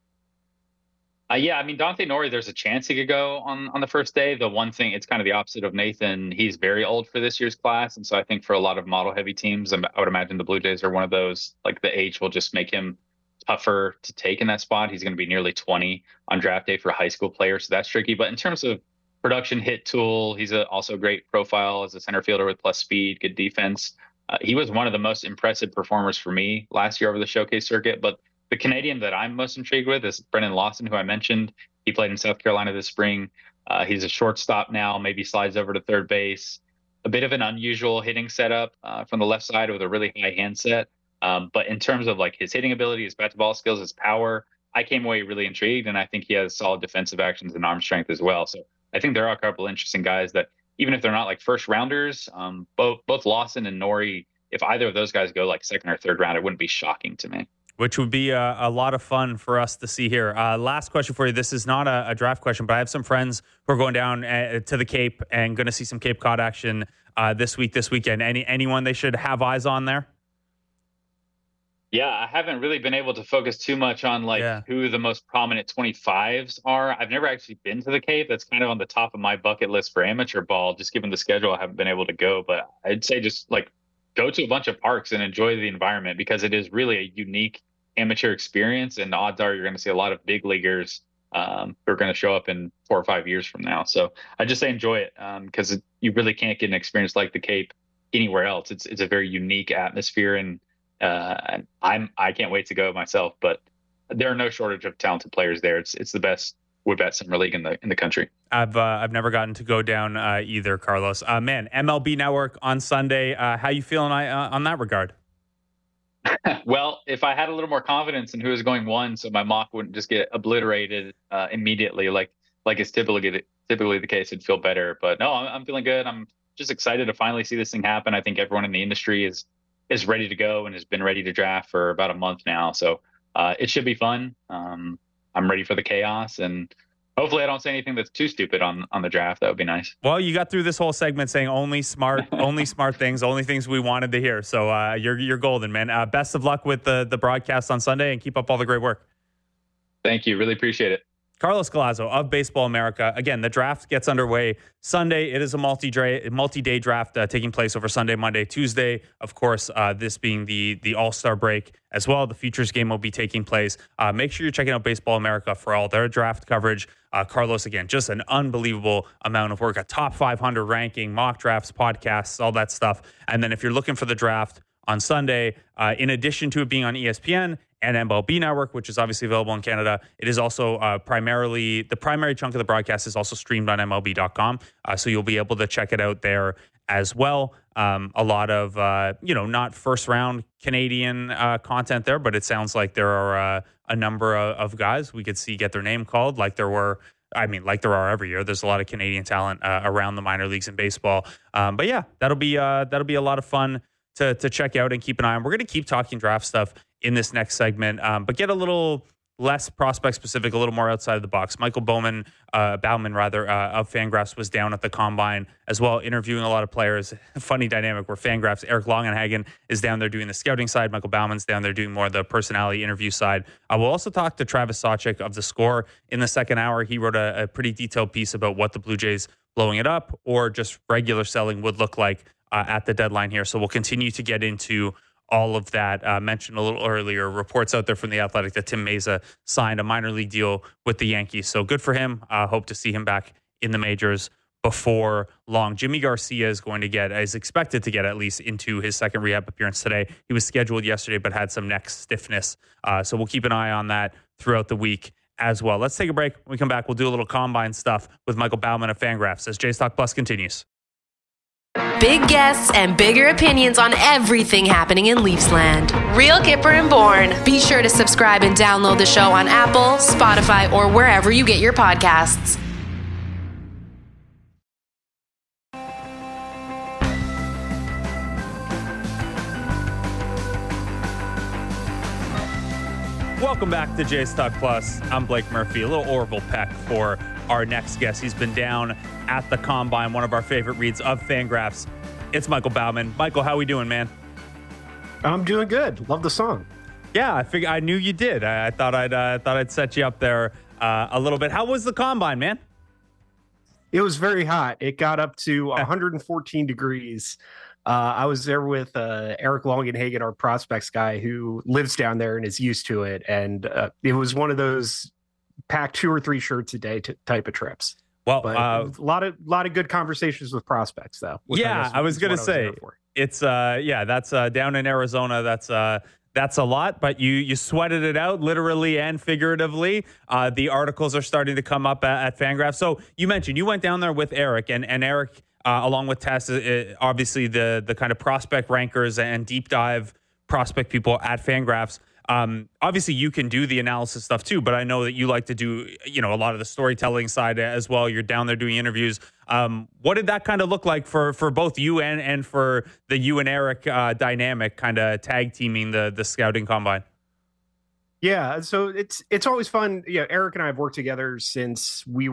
I mean, Dante Norrie, there's a chance he could go on the first day. The one thing, it's kind of the opposite of Nathan. He's very old for this year's class. And so I think for a lot of model heavy teams, I would imagine the Blue Jays are one of those, like the age will just make him tougher to take in that spot. He's going to be nearly 20 on draft day for a high school player. So that's tricky. But in terms of production hit tool, he's also a great profile as a center fielder with plus speed, good defense. He was one of the most impressive performers for me last year over the showcase circuit. But the Canadian that I'm most intrigued with is Brennan Lawson, who I mentioned. He played in South Carolina this spring. He's a shortstop now, maybe slides over to third base. A bit of an unusual hitting setup from the left side with a really high handset. But in terms of like his hitting ability, his bat-to-ball skills, his power, I came away really intrigued, and I think he has solid defensive actions and arm strength as well. So I think there are a couple interesting guys that, even if they're not like first rounders, both Lawson and Norrie, if either of those guys go like second or third round, it wouldn't be shocking to me. Which would be a lot of fun for us to see here. Last question for you. This is not a draft question, but I have some friends who are going down to the Cape and going to see some Cape Cod action this weekend. Anyone they should have eyes on there? Yeah, I haven't really been able to focus too much on who the most prominent 25s are. I've never actually been to the Cape. That's kind of on the top of my bucket list for amateur ball. Just given the schedule, I haven't been able to go. But I'd say just go to a bunch of parks and enjoy the environment, because it is really a unique amateur experience, and the odds are you're going to see a lot of big leaguers who are going to show up in 4 or 5 years from now. So I just say enjoy it, because you really can't get an experience like the Cape anywhere else. It's a very unique atmosphere, and I can't wait to go myself. But there are no shortage of talented players there. It's the best wood bat summer league in the country. I've never gotten to go down either, Carlos. Man, MLB Network on Sunday. How you feeling on that regard? Well, if I had a little more confidence in who was going one, so my mock wouldn't just get obliterated immediately, like it's typically the case, it'd feel better. But no, I'm feeling good. I'm just excited to finally see this thing happen. I think everyone in the industry is ready to go and has been ready to draft for about a month now. So it should be fun. I'm ready for the chaos, and hopefully I don't say anything that's too stupid on the draft. That would be nice. Well, you got through this whole segment saying only smart things, only things we wanted to hear. So you're golden, man. Best of luck with the broadcast on Sunday, and keep up all the great work. Thank you. Really appreciate it. Carlos Galazzo of Baseball America. Again, the draft gets underway Sunday. It is a multi-day draft taking place over Sunday, Monday, Tuesday. Of course, this being the All-Star break as well. The Futures game will be taking place. Make sure you're checking out Baseball America for all their draft coverage. Carlos, again, just an unbelievable amount of work. A top 500 ranking, mock drafts, podcasts, all that stuff. And then if you're looking for the draft on Sunday, in addition to it being on ESPN and MLB Network, which is obviously available in Canada, it is also the primary chunk of the broadcast is also streamed on MLB.com. So you'll be able to check it out there as well. A lot of, not first round Canadian content there, but it sounds like there are a number of guys we could see get their name called like there are every year. There's a lot of Canadian talent around the minor leagues in baseball. But yeah, that'll be a lot of fun to check out and keep an eye on. We're going to keep talking draft stuff in this next segment, but get a little less prospect specific, a little more outside of the box. Michael Bauman of Fangraphs was down at the Combine as well, interviewing a lot of players. Funny dynamic where Fangraphs' Eric Longenhagen is down there doing the scouting side. Michael Bauman's down there doing more of the personality interview side. We'll also talk to Travis Sawchik of The Score in the second hour. He wrote a pretty detailed piece about what the Blue Jays blowing it up or just regular selling would look like at the deadline here. So we'll continue to get into all of that. Mentioned a little earlier, reports out there from The Athletic that Tim Meza signed a minor league deal with the Yankees. So good for him. Hope to see him back in the majors before long. Jimmy Garcia is expected to get at least into his second rehab appearance today. He was scheduled yesterday, but had some neck stiffness. So we'll keep an eye on that throughout the week as well. Let's take a break. When we come back, we'll do a little Combine stuff with Michael Bauman of Fangraphs as Jays Talk Plus continues. Big guests and bigger opinions on everything happening in Leafsland. Real Kipper and Bourne. Be sure to subscribe and download the show on Apple, Spotify, or wherever you get your podcasts. Welcome back to Jays Talk Plus. I'm Blake Murphy. A little Orville Peck for our next guest. He's been down at the Combine, one of our favorite reads of Fangraphs. It's Michael Bauman. Michael, how we doing, man? I'm doing good. Love the song. Yeah, I knew you did. I thought I'd set you up there a little bit. How was the Combine, man? It was very hot. It got up to 114 degrees. I was there with Eric Longenhagen, our prospects guy, who lives down there and is used to it. And it was one of those pack 2 or 3 shirts a day type of trips. Well, but a lot of good conversations with prospects, though. Yeah, I was going to say it's that's down in Arizona. That's a lot, but you sweated it out literally and figuratively. The articles are starting to come up at Fangraphs. So you mentioned you went down there with Eric, and Eric, along with Tess, obviously the kind of prospect rankers and deep dive prospect people at Fangraphs. Obviously, you can do the analysis stuff too, but I know that you like to do a lot of the storytelling side as well. You're down there doing interviews. What did that kind of look like for both you and for the you and Eric dynamic, kind of tag teaming the scouting combine? Yeah, so it's always fun. Yeah, Eric and I have worked together since we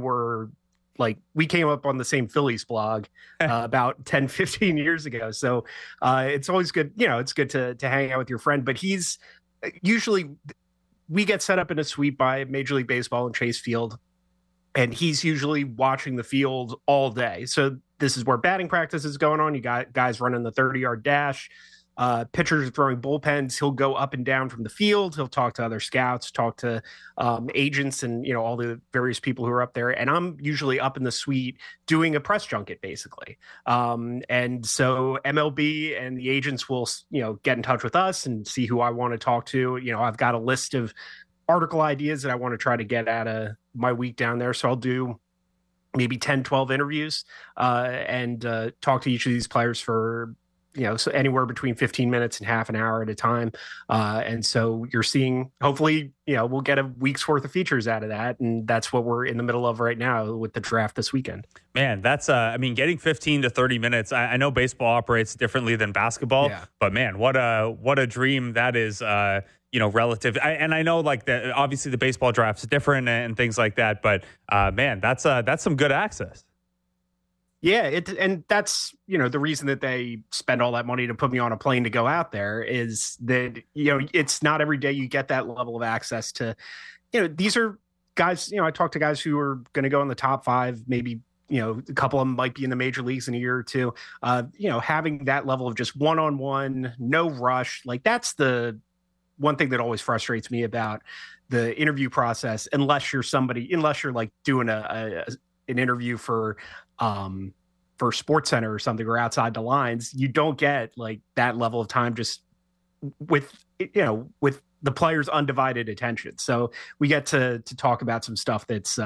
came up on the same Phillies blog about 10, 15 years ago. So it's always good. It's good to hang out with your friend, but he's usually we get set up in a suite by Major League Baseball and Chase Field, and he's usually watching the field all day. So this is where batting practice is going on. You got guys running the 30-yard dash. Pitchers are throwing bullpens. He'll go up and down from the field. He'll talk to other scouts, talk to agents, and all the various people who are up there. And I'm usually up in the suite doing a press junket, basically. And so MLB and the agents will, get in touch with us and see who I want to talk to. I've got a list of article ideas that I want to try to get out of my week down there. So I'll do maybe 10, 12 interviews and talk to each of these players for so anywhere between 15 minutes and half an hour at a time. And so you're seeing, hopefully, we'll get a week's worth of features out of that. And that's what we're in the middle of right now with the draft this weekend. Man, that's, getting 15 to 30 minutes. I know baseball operates differently than basketball, but man, what a dream that is, relative. I know obviously the baseball draft's different and things like that, but man, that's some good access. Yeah, and that's, the reason that they spend all that money to put me on a plane to go out there is that, it's not every day you get that level of access to, these are guys, I talk to guys who are going to go in the top 5, maybe, a couple of them might be in the major leagues in a year or two. Having that level of just one-on-one, no rush, that's the one thing that always frustrates me about the interview process, unless you're doing an interview for SportsCenter or something, or Outside the Lines, you don't get that level of time just with the players' undivided attention. So we get to talk about some stuff that's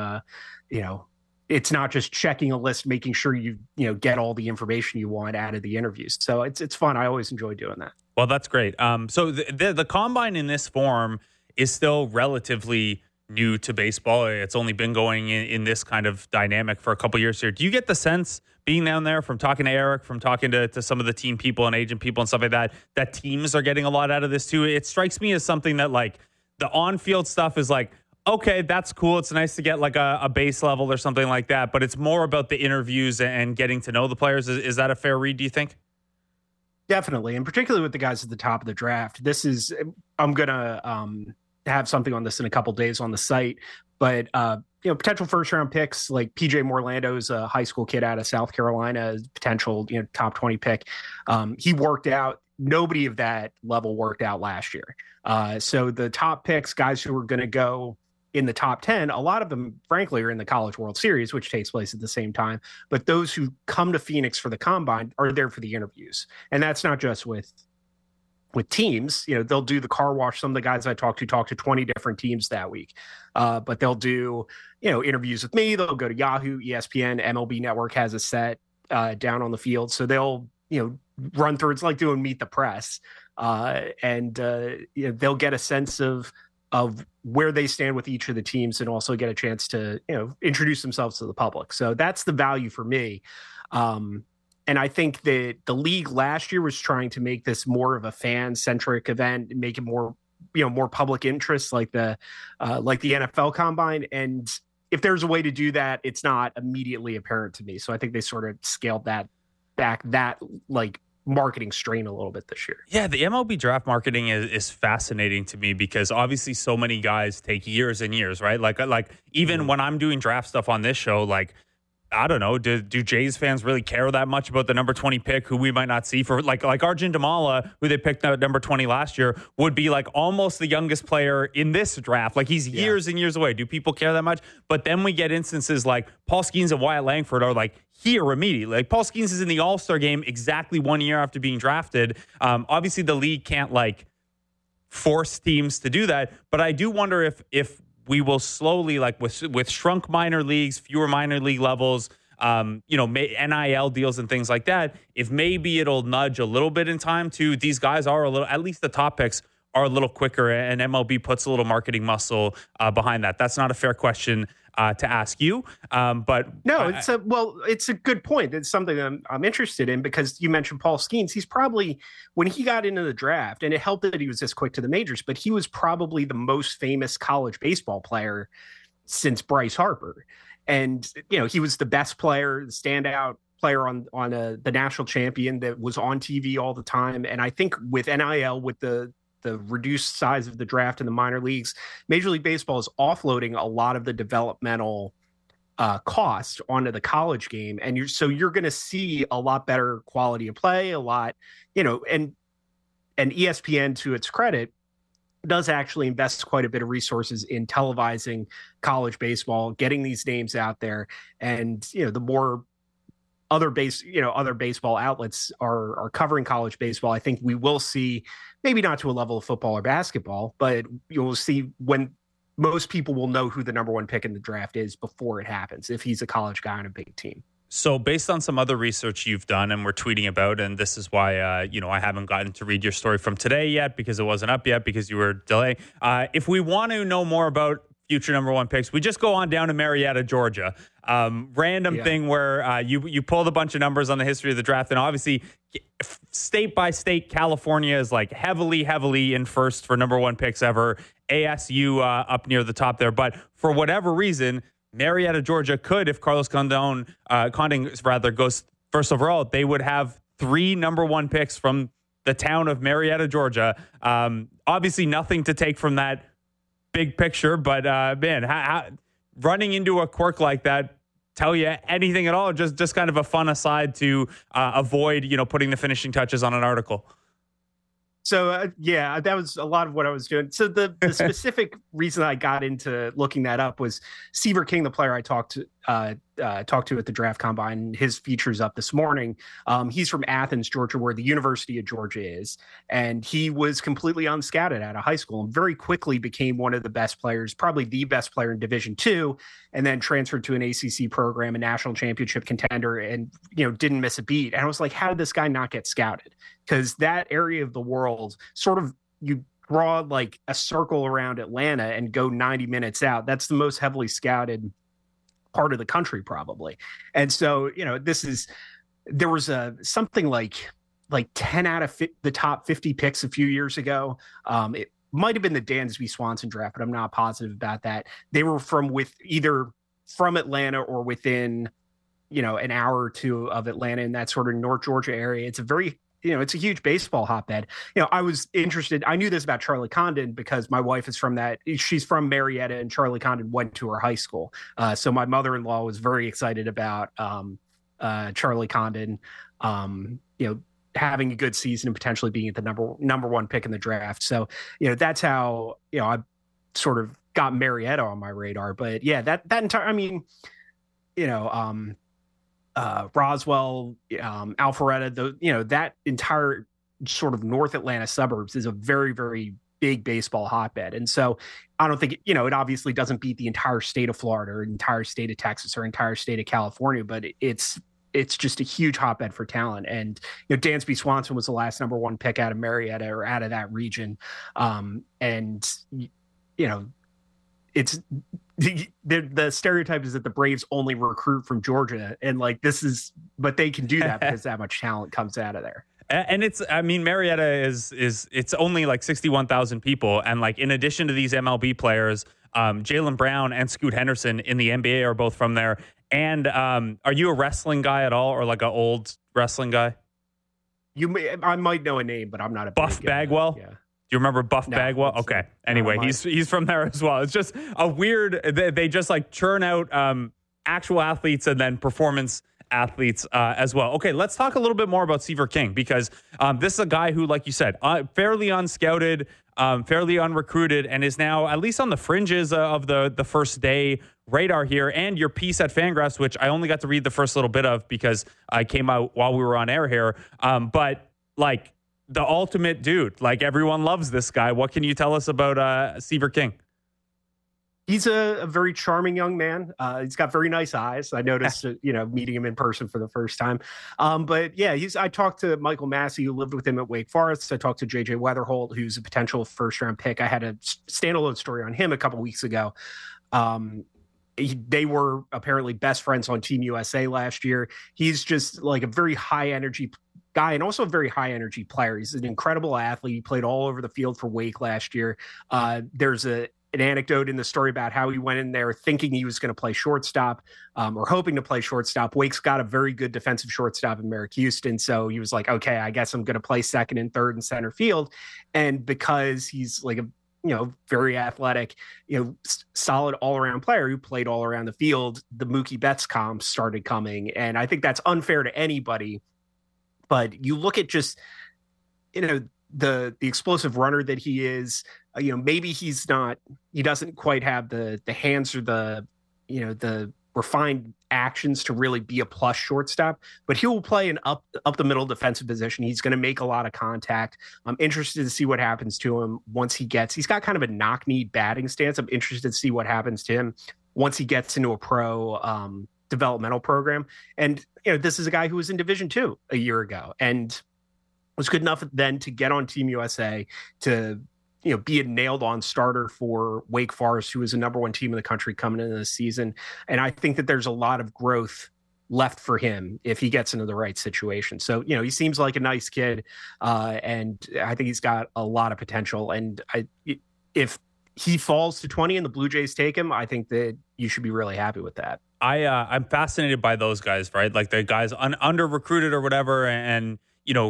it's not just checking a list, making sure you get all the information you want out of the interviews. So it's fun. I always enjoy doing that. Well, that's great. So the combine in this form is still relatively new to baseball. It's only been going in this kind of dynamic for a couple of years here. Do you get the sense, being down there, from talking to Eric, from talking to some of the team people and agent people and stuff like that teams are getting a lot out of this too? It strikes me as something that the on-field stuff is okay, that's cool. It's nice to get a base level or something like that, but it's more about the interviews and getting to know the players. Is that a fair read, do you think? Definitely. And particularly with the guys at the top of the draft. I'm going to have something on this in a couple days on the site, but potential first round picks like PJ Morlando is a high school kid out of South Carolina, potential top 20 pick. He worked out. Nobody of that level worked out last year. So the top picks, guys who are going to go in the top 10, a lot of them, frankly, are in the College World Series, which takes place at the same time. But those who come to Phoenix for the combine are there for the interviews. And that's not just with teams. They'll do the car wash. Some of the guys I talk to 20 different teams that week. But they'll do, interviews with me. They'll go to Yahoo, ESPN, MLB Network has a set down on the field. So they'll, run through. It's like doing Meet the Press. And they'll get a sense of where they stand with each of the teams and also get a chance to, introduce themselves to the public. So that's the value for me. And I think that the league last year was trying to make this more of a fan-centric event and make it more, more public interest like the NFL Combine. And if there's a way to do that, it's not immediately apparent to me. So I think they sort of scaled that back, that like marketing strain a little bit this year. Yeah, the MLB draft marketing is fascinating to me because obviously so many guys take years and years, right? Like even when I'm doing draft stuff on this show, like, I don't know, do Jays fans really care that much about the number 20 pick who we might not see for like Arjun Damala, who they picked at number 20 last year, would be like almost the youngest player in this draft. Like he's years and years away. Do people care that much? But then we get instances like Paul Skeens and Wyatt Langford are like here immediately. Like Paul Skeens is in the All-Star game exactly 1 year after being drafted. Obviously the league can't like force teams to do that, but I do wonder if we will slowly, like with shrunk minor leagues, fewer minor league levels, NIL deals and things like that, if maybe it'll nudge a little bit in time to these guys are a little, at least the top picks are a little quicker, and MLB puts a little marketing muscle behind that. That's not a fair question to ask you, but no, it's a good point. It's something that I'm interested in because you mentioned Paul Skeens. He's probably, when he got into the draft, and it helped that he was this quick to the majors, but he was probably the most famous college baseball player since Bryce Harper. And, he was the best player, the standout player on the national champion that was on TV all the time. And I think with NIL, with the reduced size of the draft in the minor leagues, Major League Baseball is offloading a lot of the developmental cost onto the college game. And you're going to see a lot better quality of play, a lot, and ESPN, to its credit, does actually invest quite a bit of resources in televising college baseball, getting these names out there. And, the more other baseball outlets are covering college baseball, I think we will see, maybe not to a level of football or basketball, but you'll see when most people will know who the number one pick in the draft is before it happens, if he's a college guy on a big team. So based on some other research you've done and we're tweeting about, and this is why, I haven't gotten to read your story from today yet because it wasn't up yet because you were delaying. If we want to know more about future number one picks, we just go on down to Marietta, Georgia. Thing where you pulled a bunch of numbers on the history of the draft, and obviously state by state, California is like heavily in first for number one picks ever. ASU up near the top there, but for whatever reason, Marietta, Georgia could, if Carlos Condon goes first overall, they would have 3 number one picks from the town of Marietta, Georgia. Obviously, nothing to take from that big picture, but how running into a quirk like that tell you anything at all? Just kind of a fun aside to avoid, putting the finishing touches on an article. So, that was a lot of what I was doing. So the specific reason I got into looking that up was Seaver King, the player I talked to at the draft combine. His feature's up this morning. He's from Athens, Georgia, where the University of Georgia is. And he was completely unscouted out of high school and very quickly became one of the best players, probably the best player in Division II, and then transferred to an ACC program, a national championship contender, and, didn't miss a beat. And I was like, how did this guy not get scouted? Because that area of the world sort of, you draw like a circle around Atlanta and go 90 minutes out. That's the most heavily scouted part of the country probably. And so, there was something like 10 out of the top 50 picks a few years ago. It might have been the Dansby Swanson draft, but I'm not positive about that. They were either from Atlanta or within, an hour or two of Atlanta in that sort of North Georgia area. It's a very, it's a huge baseball hotbed. I was interested. I knew this about Charlie Condon because my wife is from that. She's from Marietta, and Charlie Condon went to her high school. So my mother-in-law was very excited about Charlie Condon, having a good season and potentially being at the number one pick in the draft. So, that's how, I sort of got Marietta on my radar. But yeah, that entire, Roswell, Alpharetta, that entire sort of North Atlanta suburbs is a very, very big baseball hotbed. And so I don't think, it obviously doesn't beat the entire state of Florida or entire state of Texas or entire state of California, but it's just a huge hotbed for talent. And, Dansby Swanson was the last number one pick out of Marietta or out of that region. It's the stereotype is that the Braves only recruit from Georgia, and but they can do that because that much talent comes out of there. And it's, I mean, Marietta is it's only like 61,000 people. And like, in addition to these MLB players, Jaylen Brown and Scoot Henderson in the NBA are both from there. And are you a wrestling guy at all, or like an old wrestling guy? I might know a name, but I'm not a Buff Bagwell. Yeah. Do you remember Buff Bagwell? Okay. Anyway, he's from there as well. It's just a weird. They just like churn out actual athletes and then performance athletes as well. Okay, let's talk a little bit more about Seaver King, because this is a guy who, like you said, fairly unscouted, fairly unrecruited, and is now at least on the fringes of the first day radar here. And your piece at Fangraphs, which I only got to read the first little bit of because I came out while we were on air here, but like the ultimate dude, like everyone loves this guy. What can you tell us about Seaver King? He's a very charming young man. He's got very nice eyes. I noticed, meeting him in person for the first time. But yeah, I talked to Michael Massey, who lived with him at Wake Forest. I talked to JJ Weatherholt, who's a potential first-round pick. I had a standalone story on him a couple weeks ago. They were apparently best friends on Team USA last year. He's just like a very high-energy guy and also a very high-energy player. He's an incredible athlete. He played all over the field for Wake last year. There's an anecdote in the story about how he went in there thinking he was going to play shortstop or hoping to play shortstop. Wake's got a very good defensive shortstop in Merrick Houston. So he was like, okay, I guess I'm going to play second and third and center field. And because he's like a, very athletic, solid all around player who played all around the field, the Mookie Betts comps started coming. And I think that's unfair to anybody. But you look at just, the explosive runner that he is, maybe he doesn't quite have the hands or the refined actions to really be a plus shortstop, but he will play an up the middle defensive position. He's going to make a lot of contact. I'm interested to see what happens to him once he's got kind of a knock-knee batting stance. I'm interested to see what happens to him once he gets into a pro developmental program. And, this is a guy who was in Division II a year ago and was good enough then to get on Team USA, to be a nailed-on starter for Wake Forest, who is the number one team in the country coming into this season. And I think that there's a lot of growth left for him if he gets into the right situation. So, he seems like a nice kid, and I think he's got a lot of potential. And if he falls to 20 and the Blue Jays take him, I think that you should be really happy with that. I'm fascinated by those guys, right? Like the guys under-recruited or whatever, and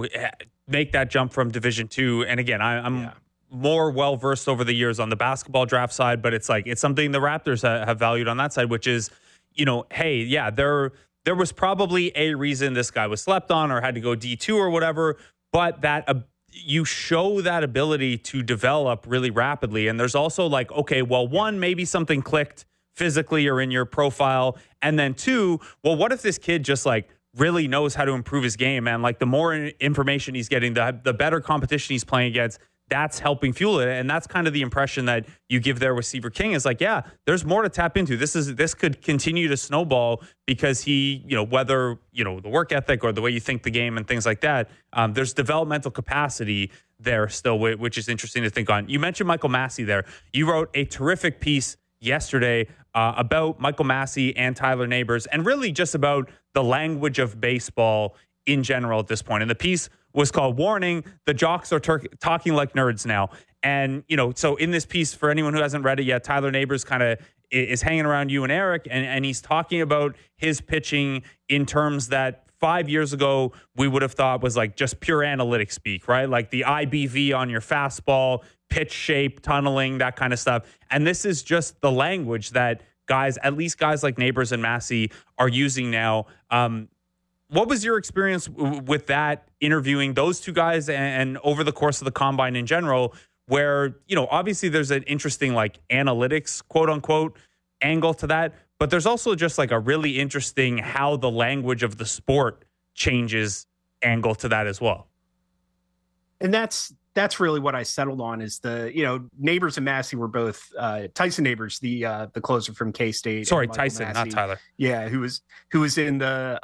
make that jump from Division II. And again, I'm more well-versed over the years on the basketball draft side, but it's something the Raptors have valued on that side, which is, hey, yeah, there was probably a reason this guy was slept on or had to go D2 or whatever, but that you show that ability to develop really rapidly. And there's also like, okay, well, one, maybe something clicked physically or in your profile. And then two, well, what if this kid just like really knows how to improve his game, and like the more information he's getting, the better competition he's playing against, that's helping fuel it. And that's kind of the impression that you give there with Seaver King, is like, yeah, there's more to tap into. This could continue to snowball because he, whether, the work ethic or the way you think the game and things like that, there's developmental capacity there still, which is interesting to think on. You mentioned Michael Massey there. You wrote a terrific piece yesterday about Michael Massey and Tyler Neighbors, and really just about the language of baseball in general at this point. And the piece was called "Warning, the Jocks Are Talking Like Nerds Now." And, so in this piece, for anyone who hasn't read it yet, Tyler Neighbors kind of is hanging around you and Eric, and he's talking about his pitching in terms that 5 years ago we would have thought was like just pure analytics speak, right? Like the IBV on your fastball, pitch shape, tunneling, that kind of stuff. And this is just the language that at least guys like Neighbors and Massey are using now. What was your experience with that, interviewing those two guys and over the course of the combine in general, where, obviously there's an interesting like analytics, quote unquote, angle to that, but there's also just like a really interesting how the language of the sport changes angle to that as well. And that's really what I settled on, is Neighbors and Massey were both Tyson Neighbors, the closer from K-State. Sorry, Tyson, Massey, not Tyler. Yeah, who was in the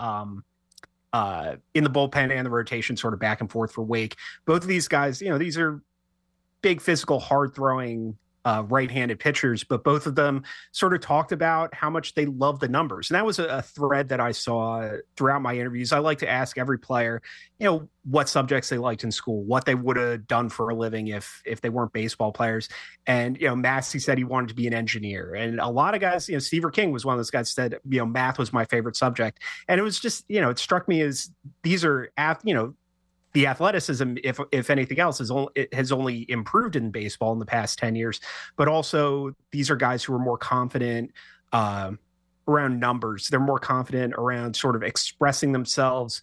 bullpen and the rotation, sort of back and forth for Wake. Both of these guys, these are big, physical, hard throwing right-handed pitchers, but both of them sort of talked about how much they love the numbers. And that was a thread that I saw throughout my interviews. I like to ask every player, what subjects they liked in school, what they would have done for a living if they weren't baseball players. And, Massey said he wanted to be an engineer. And a lot of guys, Seaver King was one of those guys that said, math was my favorite subject. And it was just, it struck me as these are, the athleticism, if anything else, has only improved in baseball in the past 10 years. But also, these are guys who are more confident around numbers. They're more confident around sort of expressing themselves,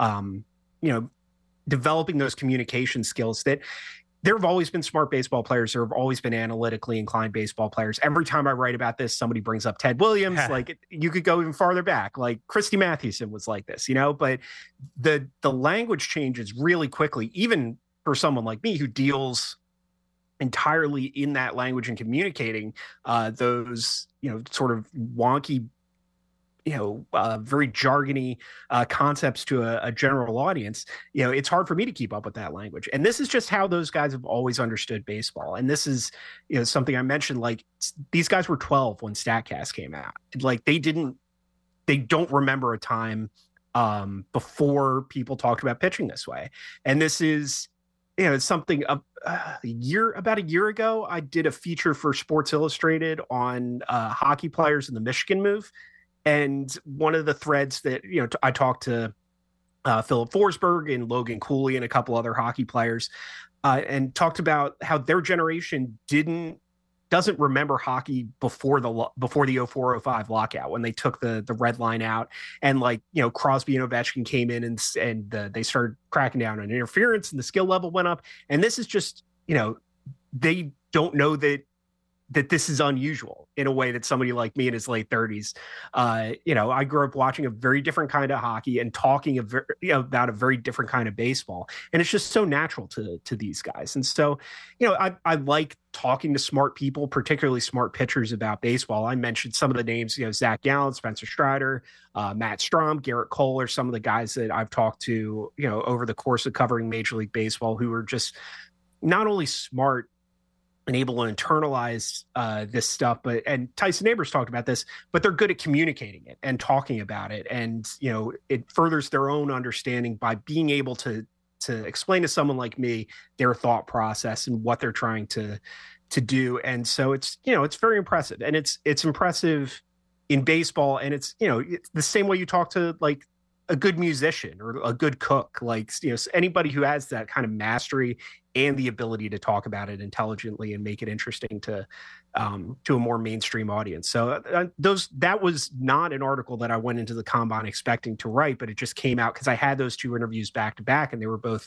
developing those communication skills that there have always been smart baseball players. There have always been analytically inclined baseball players. Every time I write about this, somebody brings up Ted Williams. Like, you could go even farther back. Like Christy Mathewson was like this, but the language changes really quickly, even for someone like me who deals entirely in that language and communicating those, sort of wonky, very jargony concepts to a general audience. It's hard for me to keep up with that language. And this is just how those guys have always understood baseball. And this is, something I mentioned, like these guys were 12 when StatCast came out. Like they don't remember a time before people talked about pitching this way. And this is, it's something about a year ago, I did a feature for Sports Illustrated on hockey players in the Michigan move. And one of the threads that, I talked to Philip Forsberg and Logan Cooley and a couple other hockey players and talked about how their generation doesn't remember hockey before the 04-05 lockout, when they took the red line out and Crosby and Ovechkin came in and they started cracking down on interference and the skill level went up. And this is just, they don't know that this is unusual in a way that somebody like me in his late 30s, I grew up watching a very different kind of hockey and talking about a very different kind of baseball. And it's just so natural to these guys. And so, I like talking to smart people, particularly smart pitchers, about baseball. I mentioned some of the names, Zach Gallen, Spencer Strider, Matt Strom, Garrett Cole are some of the guys that I've talked to, over the course of covering Major League Baseball, who are just not only smart and able to internalize this stuff, and Tyson Neighbors talked about this, but they're good at communicating it and talking about it. And, it furthers their own understanding by being able to explain to someone like me their thought process and what they're trying to do. And so it's very impressive. And it's impressive in baseball. And it's the same way you talk to like a good musician or a good cook, anybody who has that kind of mastery and the ability to talk about it intelligently and make it interesting to a more mainstream audience. So that was not an article that I went into the Combine expecting to write, but it just came out because I had those two interviews back to back, and they were both,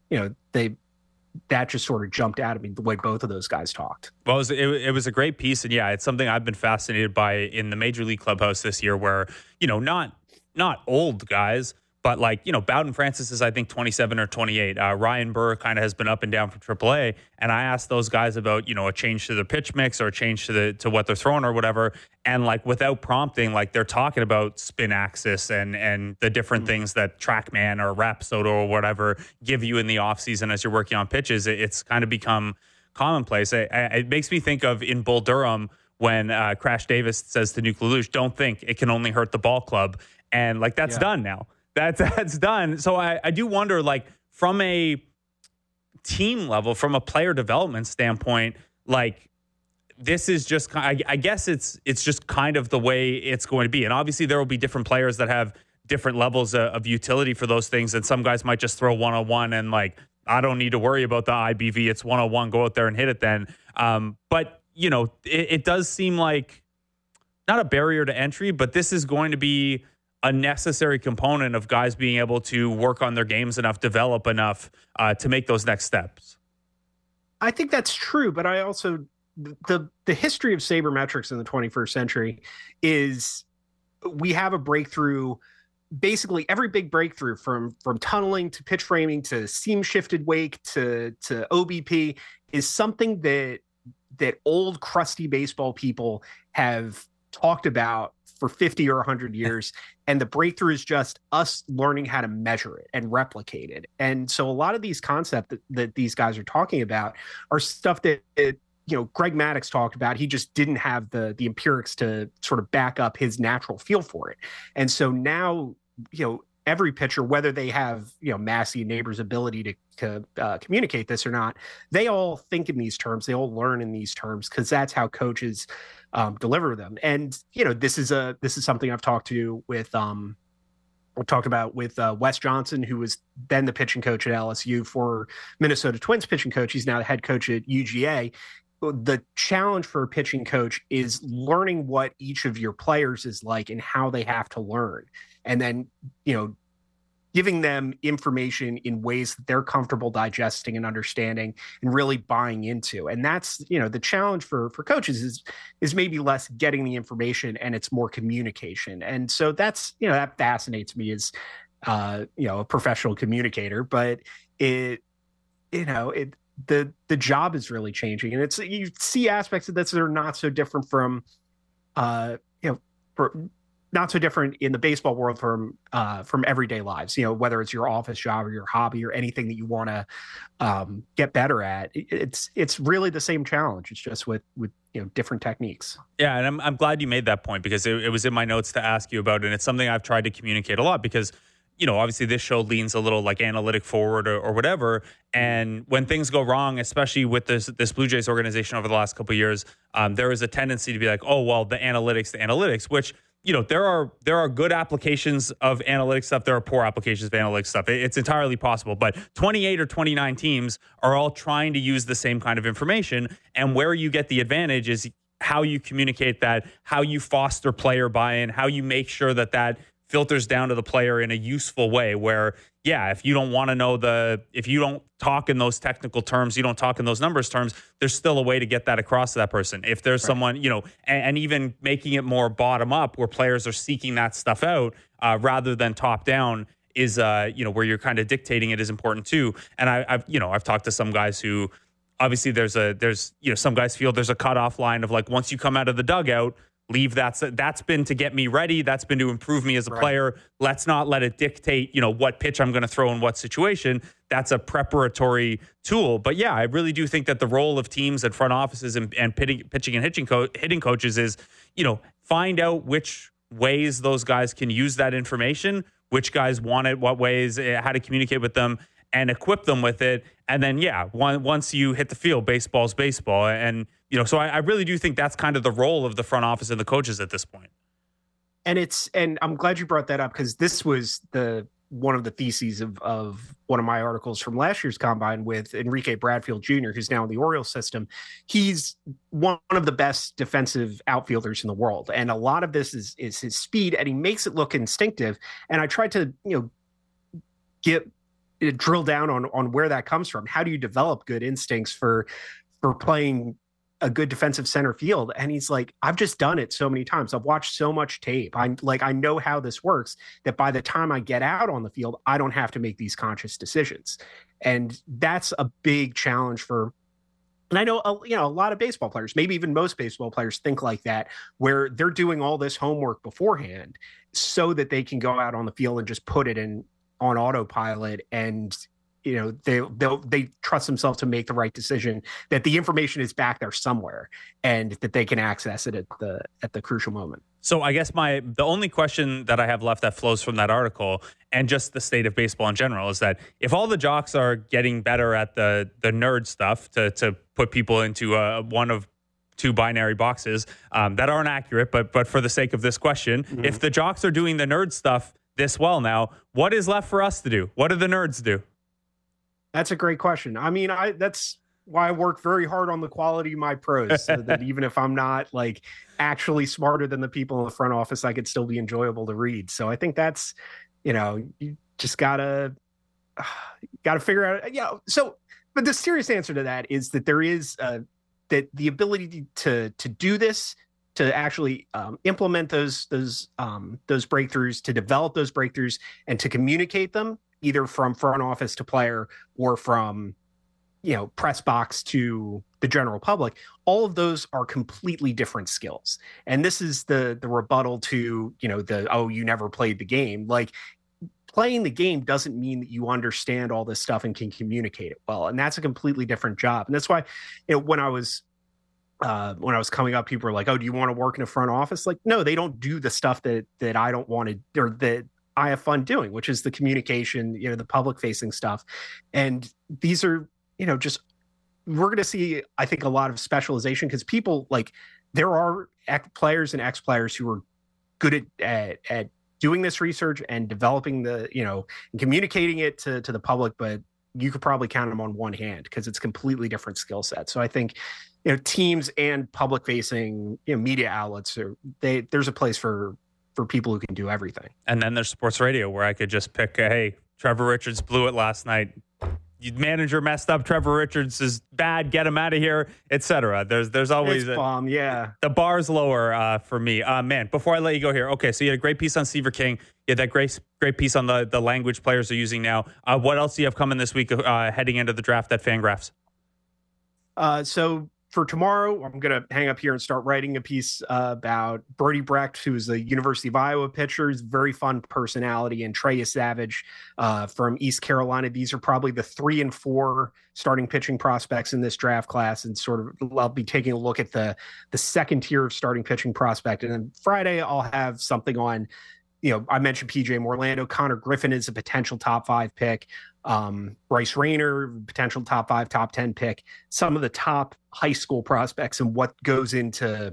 that just sort of jumped out at me, the way both of those guys talked. Well, it was a great piece, and yeah, it's something I've been fascinated by in the Major League Clubhouse this year, where not old guys, but Bowden Francis is, I think, 27 or 28. Ryan Burr kind of has been up and down from AAA. And I asked those guys about, a change to their pitch mix or a change to what they're throwing or whatever. And without prompting, they're talking about spin axis and the different things that TrackMan or Rapsodo or whatever give you in the offseason as you're working on pitches. It's kind of become commonplace. It makes me think of in Bull Durham when Crash Davis says to Nuke LaLoosh, don't think it can only hurt the ball club. And that's done now. That's done. So I do wonder, from a team level, from a player development standpoint, this is just, I guess it's just kind of the way it's going to be. And obviously there will be different players that have different levels of utility for those things. And some guys might just throw 101 and I don't need to worry about the IBV. It's 101. Go out there and hit it then. But it does seem like not a barrier to entry, but this is going to be a necessary component of guys being able to work on their games enough, develop enough to make those next steps. I think that's true, but I also, the history of sabermetrics in the 21st century is we have a breakthrough. Basically every big breakthrough from tunneling to pitch framing to seam shifted wake to OBP is something that old crusty baseball people have talked about for 50 or 100 years. And the breakthrough is just us learning how to measure it and replicate it. And so a lot of these concepts that these guys are talking about are stuff that Greg Maddux talked about, he just didn't have the empirics to sort of back up his natural feel for it. And so now, every pitcher, whether they have, Massey and Neighbors' ability to communicate this or not, they all think in these terms, they all learn in these terms, because that's how coaches deliver them. And, this is something I've talked about with Wes Johnson, who was then the pitching coach at LSU, for Minnesota Twins pitching coach. He's now the head coach at UGA. The challenge for a pitching coach is learning what each of your players is like and how they have to learn. And then, giving them information in ways that they're comfortable digesting and understanding and really buying into. And that's, the challenge for coaches is maybe less getting the information and it's more communication. And so that's, that fascinates me as, a professional communicator, but the job is really changing. And you see aspects of this that are not so different from, not so different in the baseball world from everyday lives, whether it's your office job or your hobby or anything that you want to get better at. It's really the same challenge. It's just with different techniques. Yeah. And I'm glad you made that point, because it was in my notes to ask you about, and it's something I've tried to communicate a lot, because obviously this show leans a little like analytic forward or whatever. And when things go wrong, especially with this Blue Jays organization over the last couple of years, there is a tendency to be like, oh, well, the analytics, which, there are good applications of analytics stuff. There are poor applications of analytics stuff. It's entirely possible. But 28 or 29 teams are all trying to use the same kind of information. And where you get the advantage is how you communicate that, how you foster player buy-in, how you make sure that filters down to the player in a useful way, where, yeah, if you don't want to know if you don't talk in those technical terms, you don't talk in those numbers terms, there's still a way to get that across to that person. If there's someone, and even making it more bottom up, where players are seeking that stuff out rather than top down, is, where you're kind of dictating it, is important too. And I've talked to some guys who, obviously there's some guys feel there's a cutoff line of like, once you come out of the dugout, leave that's been to get me ready. That's been to improve me as a player. Let's not let it dictate, what pitch I'm going to throw in what situation. That's a preparatory tool. But yeah, I really do think that the role of teams and front offices and pitching and hitting coaches is, find out which ways those guys can use that information, which guys want it, what ways, how to communicate with them, and equip them with it. And then, once you hit the field, baseball's baseball. And, so I really do think that's kind of the role of the front office and the coaches at this point. And I'm glad you brought that up, because this was one of the theses of one of my articles from last year's combine with Enrique Bradfield Jr., who's now in the Orioles system. He's one of the best defensive outfielders in the world. And a lot of this is his speed, and he makes it look instinctive. And I tried to, drill down on where that comes from. How do you develop good instincts for playing a good defensive center field? And he's like, I've just done it so many times. I've watched so much tape. I know how this works, that by the time I get out on the field, I don't have to make these conscious decisions. And that's a big challenge and I know, a lot of baseball players, maybe even most baseball players, think like that, where they're doing all this homework beforehand so that they can go out on the field and just put it on autopilot, and they trust themselves to make the right decision, that the information is back there somewhere and that they can access it at the crucial moment. So I guess the only question that I have left that flows from that article, and just the state of baseball in general, is that if all the jocks are getting better at the nerd stuff to put people into one of two binary boxes that aren't accurate, but for the sake of this question, if the jocks are doing the nerd stuff this well now, what is left for us to do? What do the nerds do? That's a great question. I mean, that's why I work very hard on the quality of my prose, so that even if I'm not like actually smarter than the people in the front office, I could still be enjoyable to read. So I think that's, you just gotta figure out. So, but the serious answer to that is that there is that the ability to do this, to actually implement those breakthroughs, to develop those breakthroughs, and to communicate them, either from front office to player or from, press box to the general public. All of those are completely different skills. And this is the rebuttal to, you never played the game. Like, playing the game doesn't mean that you understand all this stuff and can communicate it well. And that's a completely different job. And that's why, when I was when I was coming up, people were like, "Oh, do you want to work in a front office?" Like, no, they don't do the stuff that I don't want to, or that I have fun doing, which is the communication, the public facing stuff. And these are, just, we're going to see, I think, a lot of specialization, because people, like, there are players and ex-players who are good at doing this research and developing and communicating it to the public, but you could probably count them on one hand because it's completely different skill sets. So I think, teams and public facing, media outlets there's a place for people who can do everything. And then there's sports radio, where I could just pick, hey, Trevor Richards blew it last night. Manager messed up. Trevor Richards is bad. Get him out of here, etc. There's always bomb. Yeah, the bar's lower for me. Man, before I let you go here, okay, so you had a great piece on Seaver King. You had that great piece on the language players are using now. What else do you have coming this week heading into the draft at Fangraphs? So for tomorrow, I'm going to hang up here and start writing a piece about Brody Brecht, who's the University of Iowa pitcher. He's a very fun personality, and Trey Savage from East Carolina. These are probably the 3 and 4 starting pitching prospects in this draft class, and sort of I'll be taking a look at the second tier of starting pitching prospect. And then Friday, I'll have something on, I mentioned PJ Morlando. Connor Griffin is a potential top 5 pick. Bryce Rayner, potential top 5, top 10 pick. Some of the top high school prospects and what goes into,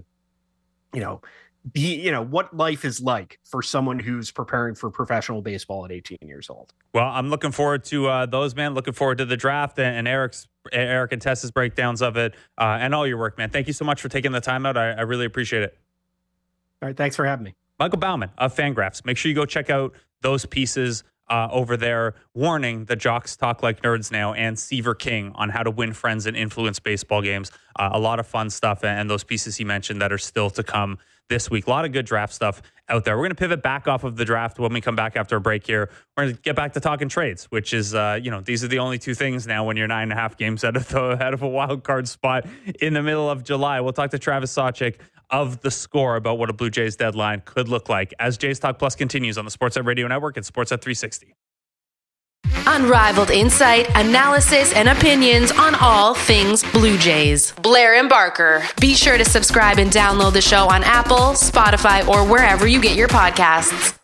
what life is like for someone who's preparing for professional baseball at 18 years old. Well, I'm looking forward to those, man. Looking forward to the draft and Eric and Tess's breakdowns of it and all your work, man. Thank you so much for taking the time out. I really appreciate it. All right. Thanks for having me. Michael Bauman of Fangraphs. Make sure you go check out those pieces over there. Warning, the jocks talk like nerds now, and Seaver King on how to win friends and influence baseball games. A lot of fun stuff, and those pieces he mentioned that are still to come this week. A lot of good draft stuff out there. We're going to pivot back off of the draft when we come back after a break here. We're going to get back to talking trades, which is, these are the only two things now when you're 9.5 games out of a wild card spot in the middle of July. We'll talk to Travis Sawchik of The Score about what a Blue Jays deadline could look like as Jays Talk Plus continues on the Sportsnet Radio Network and Sportsnet 360. Unrivaled insight, analysis, and opinions on all things Blue Jays. Blair and Barker. Be sure to subscribe and download the show on Apple, Spotify, or wherever you get your podcasts.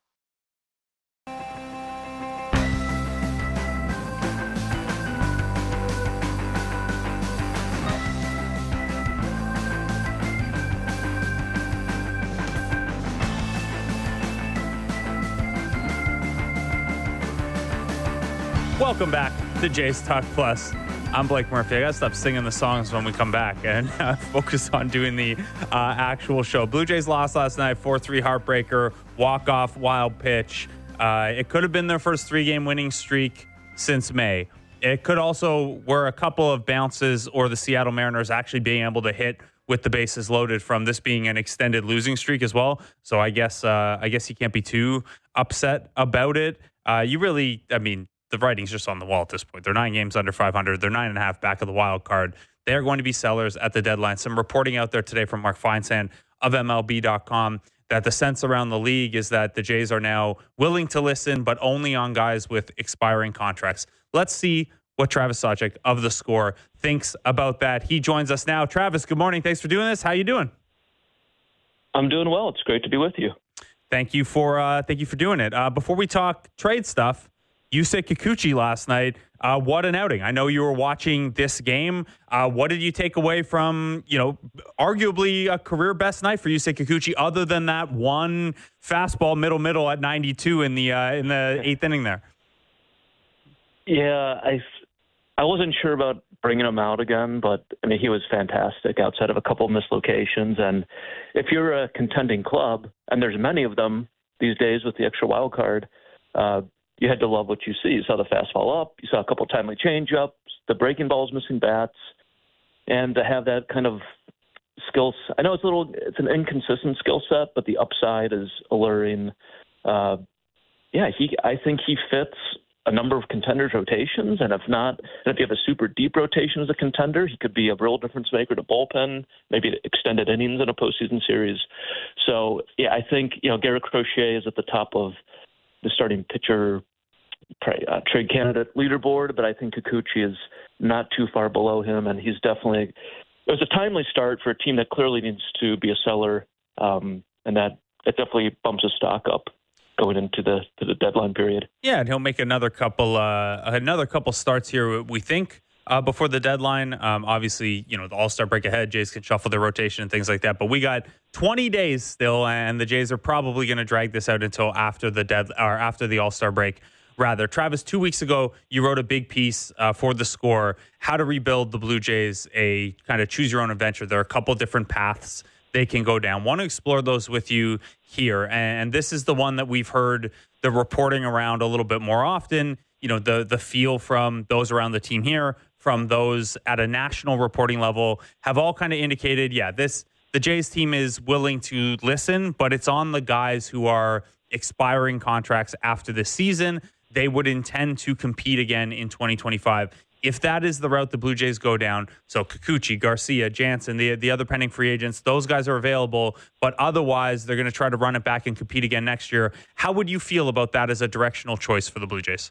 Welcome back to Jays Talk Plus. I'm Blake Murphy. I got to stop singing the songs when we come back and focus on doing the actual show. Blue Jays lost last night, 4-3 heartbreaker, walk-off, wild pitch. It could have been their first 3-game winning streak since May. It could also were a couple of bounces or the Seattle Mariners actually being able to hit with the bases loaded from this being an extended losing streak as well. So I guess you can't be too upset about it. The writing's just on the wall at this point. They're 9 games under 500. They're 9.5 back of the wild card. They are going to be sellers at the deadline. Some reporting out there today from Mark Feinsand of MLB.com that the sense around the league is that the Jays are now willing to listen, but only on guys with expiring contracts. Let's see what Travis Sawchik of The Score thinks about that. He joins us now. Travis, good morning. Thanks for doing this. How you doing? I'm doing well. It's great to be with you. Thank you for doing it. Before we talk trade stuff, Yusei Kikuchi last night, what an outing. I know you were watching this game. What did you take away from, arguably a career best night for Yusei Kikuchi, other than that one fastball middle at 92 in the 8th inning there? Yeah, I wasn't sure about bringing him out again, but he was fantastic outside of a couple of mislocations. And if you're a contending club, and there's many of them these days with the extra wild card, you had to love what you see. You saw the fastball up. You saw a couple timely changeups. The breaking ball's missing bats. And to have that kind of skills, I know it's an inconsistent skill set, but the upside is alluring. I think he fits a number of contenders' rotations. And if not, and if you have a super deep rotation as a contender, he could be a real difference maker to bullpen, maybe extended innings in a postseason series. So, I think, Garrett Crochet is at the top of the starting pitcher trade candidate leaderboard, but I think Kikuchi is not too far below him, and he's definitely it was a timely start for a team that clearly needs to be a seller, and that definitely bumps the stock up going into the deadline period. Yeah, and he'll make another couple starts here, we think, before the deadline. Obviously, the All-Star break ahead, Jays can shuffle their rotation and things like that. But we got 20 days still, and the Jays are probably going to drag this out until after the All-Star break. Rather, Travis, 2 weeks ago, you wrote a big piece for The Score, how to rebuild the Blue Jays, a kind of choose-your-own adventure. There are a couple different paths they can go down. Want to explore those with you here. And this is the one that we've heard the reporting around a little bit more often. The feel from those around the team here, from those at a national reporting level, have all kind of indicated, the Jays team is willing to listen, but it's on the guys who are expiring contracts after this season. They would intend to compete again in 2025. If that is the route the Blue Jays go down, so Kikuchi, Garcia, Jansen, the other pending free agents, those guys are available, but otherwise they're going to try to run it back and compete again next year. How would you feel about that as a directional choice for the Blue Jays?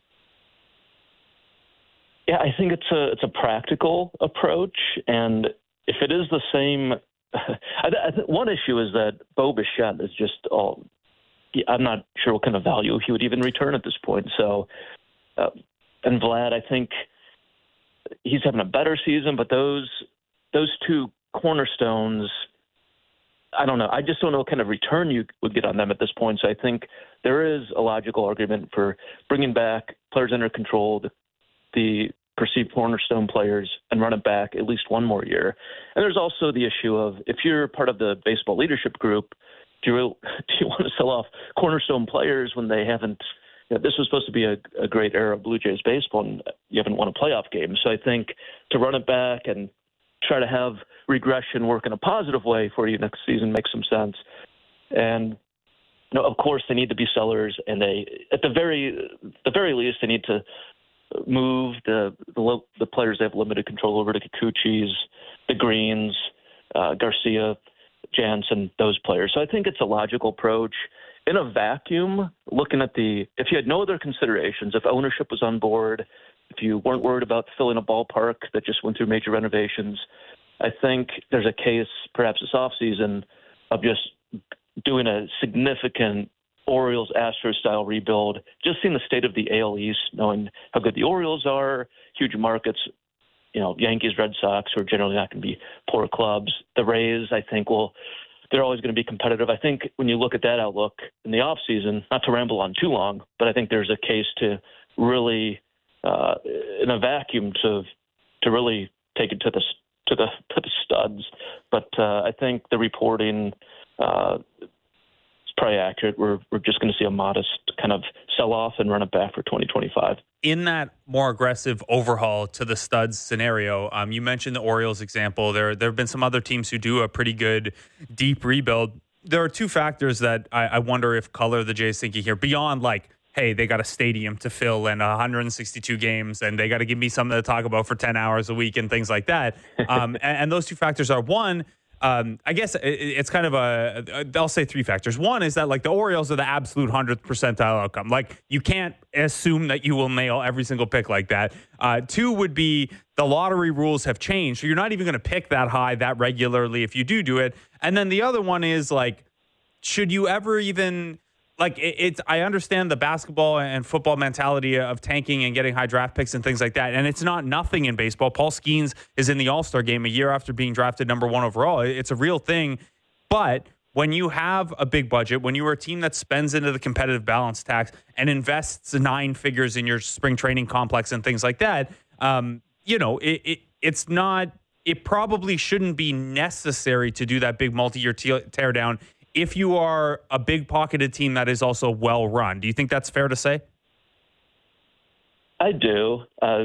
Yeah, I think it's a practical approach, and if it is the same, one issue is that Bo Bichette is just all. I'm not sure what kind of value he would even return at this point. So, and Vlad, I think he's having a better season, but those two cornerstones, I don't know. I just don't know what kind of return you would get on them at this point. So I think there is a logical argument for bringing back players under control, the perceived cornerstone players, and run it back at least one more year. And there's also the issue of, if you're part of the baseball leadership group, do you want to sell off cornerstone players when they haven't? This was supposed to be a great era of Blue Jays baseball, and you haven't won a playoff game. So I think to run it back and try to have regression work in a positive way for you next season makes some sense. And of course, they need to be sellers, and they, at the very least, they need to move the players they have limited control over to Kikuchi's, the Greens, Garcia, Jansen, those players. So I think it's a logical approach. In a vacuum, looking at if you had no other considerations, if ownership was on board, if you weren't worried about filling a ballpark that just went through major renovations, I think there's a case perhaps this offseason of just doing a significant Orioles-Astros style rebuild, just seeing the state of the AL East, knowing how good the Orioles are, huge markets, Yankees, Red Sox, who are generally not going to be poor clubs. The Rays, I think, they're always going to be competitive. I think when you look at that outlook in the offseason, not to ramble on too long, but I think there's a case to really, in a vacuum, to really take it to the studs. But I think the reporting is probably accurate. We're just going to see a modest kind of sell-off and run it back for 2025. In that more aggressive overhaul to the studs scenario, you mentioned the Orioles example. There have been some other teams who do a pretty good deep rebuild. There are two factors that I wonder if color the Jays thinking here, beyond hey, they got a stadium to fill and 162 games, and they got to give me something to talk about for 10 hours a week and things like that. And those two factors are, one, I guess it's kind of I'll say three factors. One is that the Orioles are the absolute 100th percentile outcome. You can't assume that you will nail every single pick like that. Two would be the lottery rules have changed. So you're not even going to pick that high that regularly if you do it. And then the other one is should you ever even I understand the basketball and football mentality of tanking and getting high draft picks and things like that. And it's not nothing in baseball. Paul Skeens is in the All-Star game a year after being drafted number 1 overall. It's a real thing. But when you have a big budget, when you are a team that spends into the competitive balance tax and invests 9 figures in your spring training complex and things like that, it's not, it probably shouldn't be necessary to do that big multi-year tear down if you are a big-pocketed team that is also well-run. Do you think that's fair to say? I do.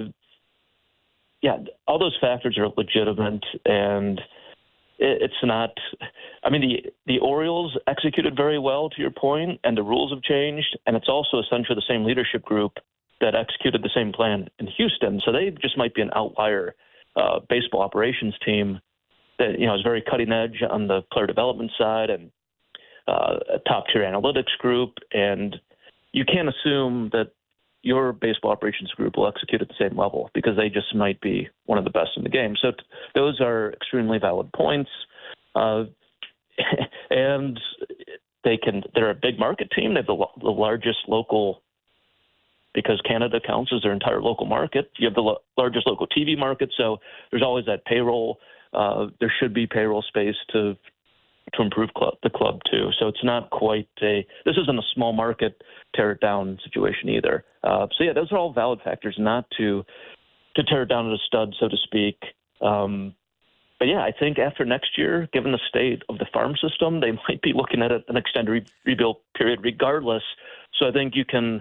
All those factors are legitimate, and it's not – the Orioles executed very well, to your point, and the rules have changed, and it's also essentially the same leadership group that executed the same plan in Houston. So they just might be an outlier baseball operations team that, is very cutting edge on the player development side and a top-tier analytics group, and you can't assume that your baseball operations group will execute at the same level because they just might be one of the best in the game. So those are extremely valid points. And they're a big market team. They have the largest local, because Canada counts as their entire local market. You have the largest local TV market. So there's always that payroll. There should be payroll space to improve the club too. So it's not quite this isn't a small market tear it down situation either. So yeah, those are all valid factors not to tear it down at a stud, so to speak. But yeah, I think after next year, given the state of the farm system, they might be looking at an extended rebuild period regardless. So I think you can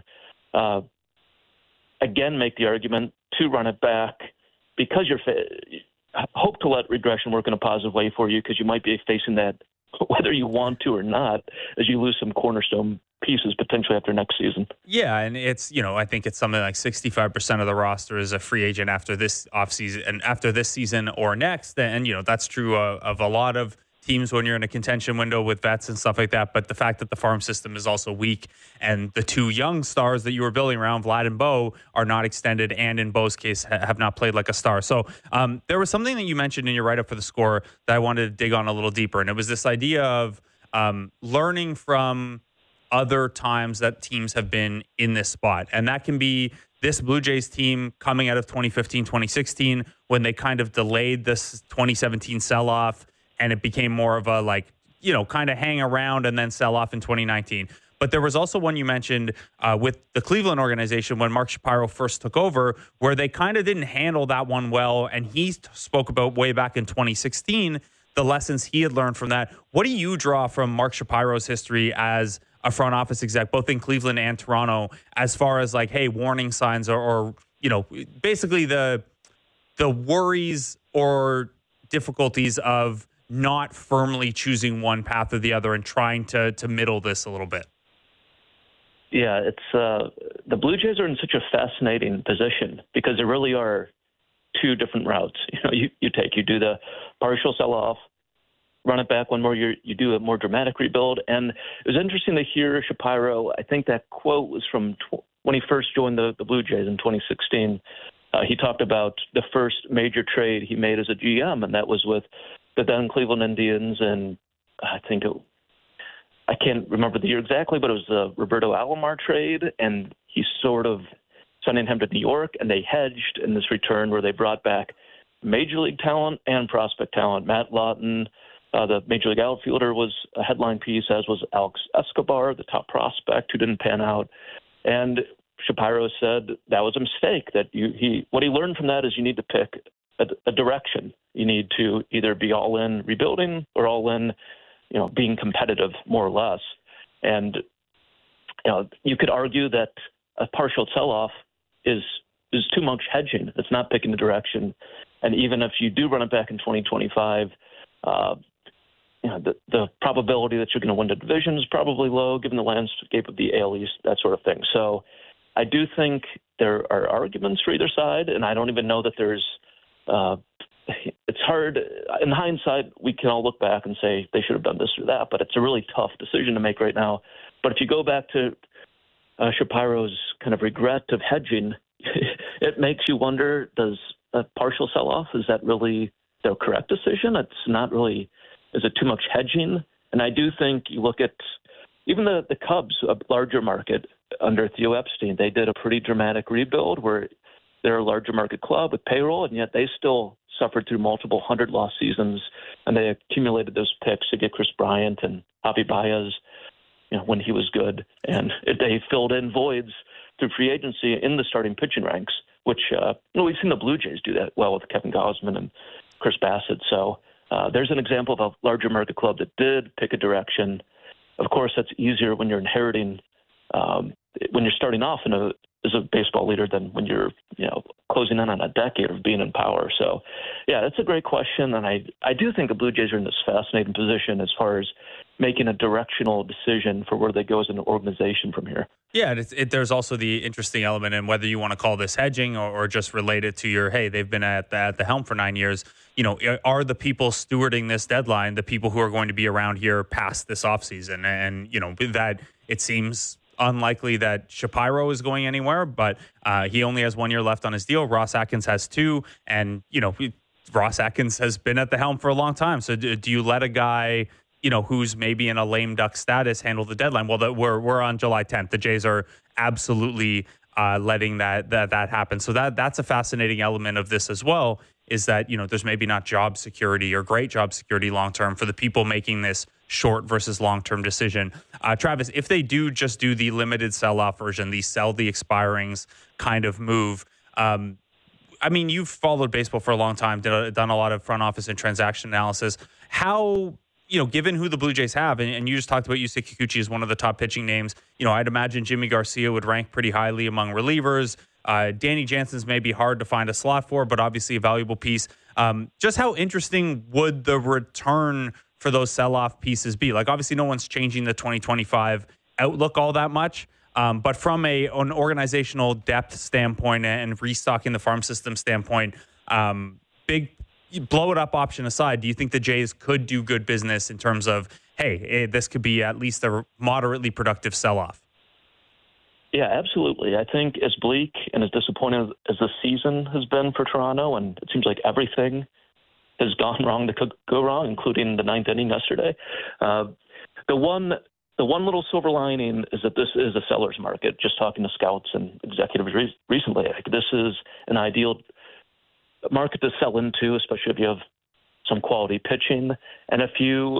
again make the argument to run it back because hope to let regression work in a positive way for you, because you might be facing that whether you want to or not, as you lose some cornerstone pieces potentially after next season. Yeah, and it's, I think it's something like 65% of the roster is a free agent after this offseason and after this season or next. And, that's true of a lot of teams when you're in a contention window with vets and stuff like that. But the fact that the farm system is also weak and the two young stars that you were building around, Vlad and Bo, are not extended, and in Bo's case have not played like a star. So there was something that you mentioned in your write-up for the Score that I wanted to dig on a little deeper. And it was this idea of learning from other times that teams have been in this spot. And that can be this Blue Jays team coming out of 2015, 2016, when they kind of delayed this 2017 sell-off, and it became more of a kind of hang around and then sell off in 2019. But there was also one you mentioned with the Cleveland organization when Mark Shapiro first took over, where they kind of didn't handle that one well. And he spoke about way back in 2016, the lessons he had learned from that. What do you draw from Mark Shapiro's history as a front office exec, both in Cleveland and Toronto, as far as warning signs or basically the worries or difficulties of not firmly choosing one path or the other and trying to middle this a little bit? Yeah, it's the Blue Jays are in such a fascinating position because there really are two different routes. You do the partial sell-off, run it back one more year, you do a more dramatic rebuild. And it was interesting to hear Shapiro. I think that quote was from when he first joined the Blue Jays in 2016. He talked about the first major trade he made as a GM, and that was with the then Cleveland Indians, and I can't remember the year exactly, but it was the Roberto Alomar trade, and he sort of sending him to New York, and they hedged in this return where they brought back major league talent and prospect talent. Matt Lawton, the major league outfielder, was a headline piece, as was Alex Escobar, the top prospect who didn't pan out. And Shapiro said that was a mistake. That what he learned from that is you need to pick a direction. You need to either be all in rebuilding or all in, being competitive, more or less. And you could argue that a partial sell-off is too much hedging. It's not picking the direction. And even if you do run it back in 2025, the probability that you're going to win the division is probably low, given the landscape of the AL East, that sort of thing. So I do think there are arguments for either side, and I don't even know that there's it's hard. In hindsight, we can all look back and say they should have done this or that, but it's a really tough decision to make right now. But if you go back to Shapiro's kind of regret of hedging, it makes you wonder, does a partial sell-off, is that really the correct decision? It's not really. Is it too much hedging? And I do think you look at even the Cubs, a larger market under Theo Epstein, they did a pretty dramatic rebuild where they're a larger market club with payroll, and yet they still suffered through multiple 100-loss seasons, and they accumulated those picks to get Chris Bryant and Javi Baez, when he was good, and they filled in voids through free agency in the starting pitching ranks, which we've seen the Blue Jays do that well with Kevin Gausman and Chris Bassett. So there's an example of a larger market club that did pick a direction. Of course, that's easier when you're inheriting, when you're starting off as a baseball leader than when you're, closing in on a decade of being in power. So, yeah, that's a great question. And I do think the Blue Jays are in this fascinating position as far as making a directional decision for where they go as an organization from here. Yeah, there's also the interesting element in whether you want to call this hedging or just related to your, hey, they've been at the helm for 9 years. Are the people stewarding this deadline the people who are going to be around here past this offseason? And, that it seems unlikely that Shapiro is going anywhere, but he only has 1 year left on his deal. Ross Atkins has 2, and Ross Atkins has been at the helm for a long time. So do you let a guy, who's maybe in a lame duck status handle the deadline? Well, we're on July 10th. The Jays are absolutely letting that happen. So that's a fascinating element of this as well, is that, there's maybe not job security or great job security long-term for the people making this short versus long-term decision. Travis, if they do just do the limited sell-off version, the sell the expirings kind of move, you've followed baseball for a long time, done a lot of front office and transaction analysis. How, given who the Blue Jays have, and you just talked about Yusei Kikuchi as one of the top pitching names, I'd imagine Jimmy Garcia would rank pretty highly among relievers. Danny Jansen's may be hard to find a slot for, but obviously a valuable piece. Just how interesting would the return for those sell-off pieces be? Like, obviously no one's changing the 2025 outlook all that much. But from an organizational depth standpoint and restocking the farm system standpoint, big blow it up option aside, do you think the Jays could do good business in terms of, hey, this could be at least a moderately productive sell-off? Yeah, absolutely. I think as bleak and as disappointing as the season has been for Toronto, and it seems like everything has gone wrong that could go wrong, including the ninth inning yesterday, the one little silver lining is that this is a seller's market. Just talking to scouts and executives recently, this is an ideal market to sell into, especially if you have some quality pitching. And if you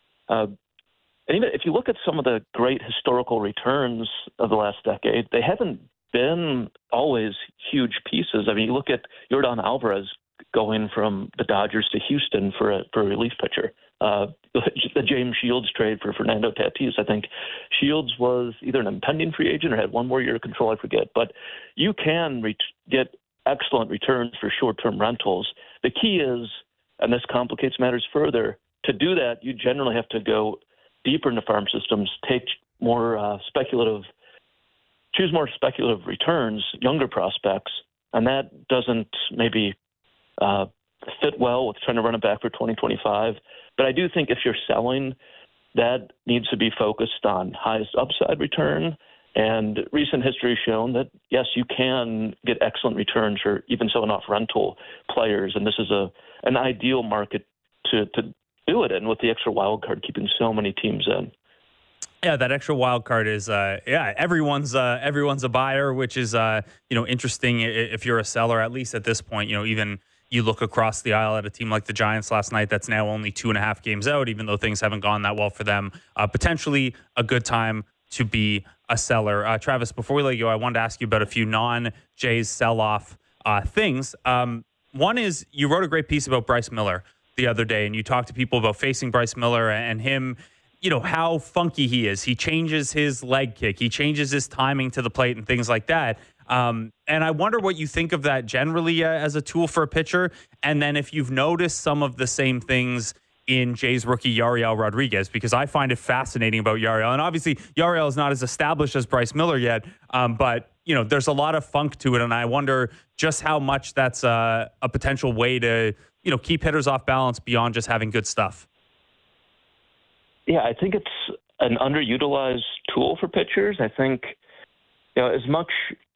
look at some of the great historical returns of the last decade, they haven't been always huge pieces. You look at Yordan Alvarez going from the Dodgers to Houston for a relief pitcher. The James Shields trade for Fernando Tatis. I think Shields was either an impending free agent or had 1 more year of control, I forget. But you can get excellent returns for short-term rentals. The key is, and this complicates matters further, to do that, you generally have to go deeper into farm systems, take more choose more speculative returns, younger prospects, and that doesn't maybe fit well with trying to run it back for 2025. But I do think if you're selling, that needs to be focused on highest upside return. And recent history has shown that, yes, you can get excellent returns for even selling off rental players. And this is an ideal market to do it in, with the extra wild card keeping so many teams in. Yeah, that extra wild card is everyone's a buyer, which is interesting if you're a seller, at least at this point. Even you look across the aisle at a team like the Giants last night that's now only 2.5 games out, even though things haven't gone that well for them. Potentially a good time to be a seller. Travis, before we let you go, I wanted to ask you about a few non-Jays sell-off things. One is, you wrote a great piece about Bryce Miller the other day, and you talked to people about facing Bryce Miller and him, how funky he is. He changes his leg kick. He changes his timing to the plate and things like that. And I wonder what you think of that generally as a tool for a pitcher. And then if you've noticed some of the same things in Jays rookie Yariel Rodriguez, because I find it fascinating about Yariel. And obviously Yariel is not as established as Bryce Miller yet, but there's a lot of funk to it. And I wonder just how much that's a potential way to, keep hitters off balance beyond just having good stuff. Yeah, I think it's an underutilized tool for pitchers. I think, as much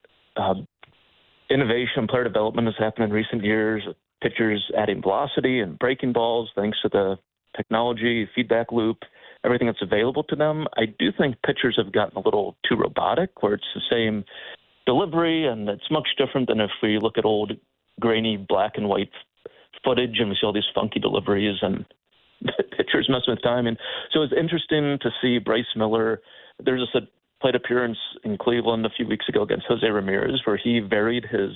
innovation, player development has happened in recent years, pitchers adding velocity and breaking balls thanks to the technology, feedback loop, everything that's available to them. I do think pitchers have gotten a little too robotic, where it's the same delivery, and it's much different than if we look at old grainy black and white footage and we see all these funky deliveries and pitchers mess with timing. So it's interesting to see Bryce Miller. There's a plate appearance in Cleveland a few weeks ago against Jose Ramirez where he varied his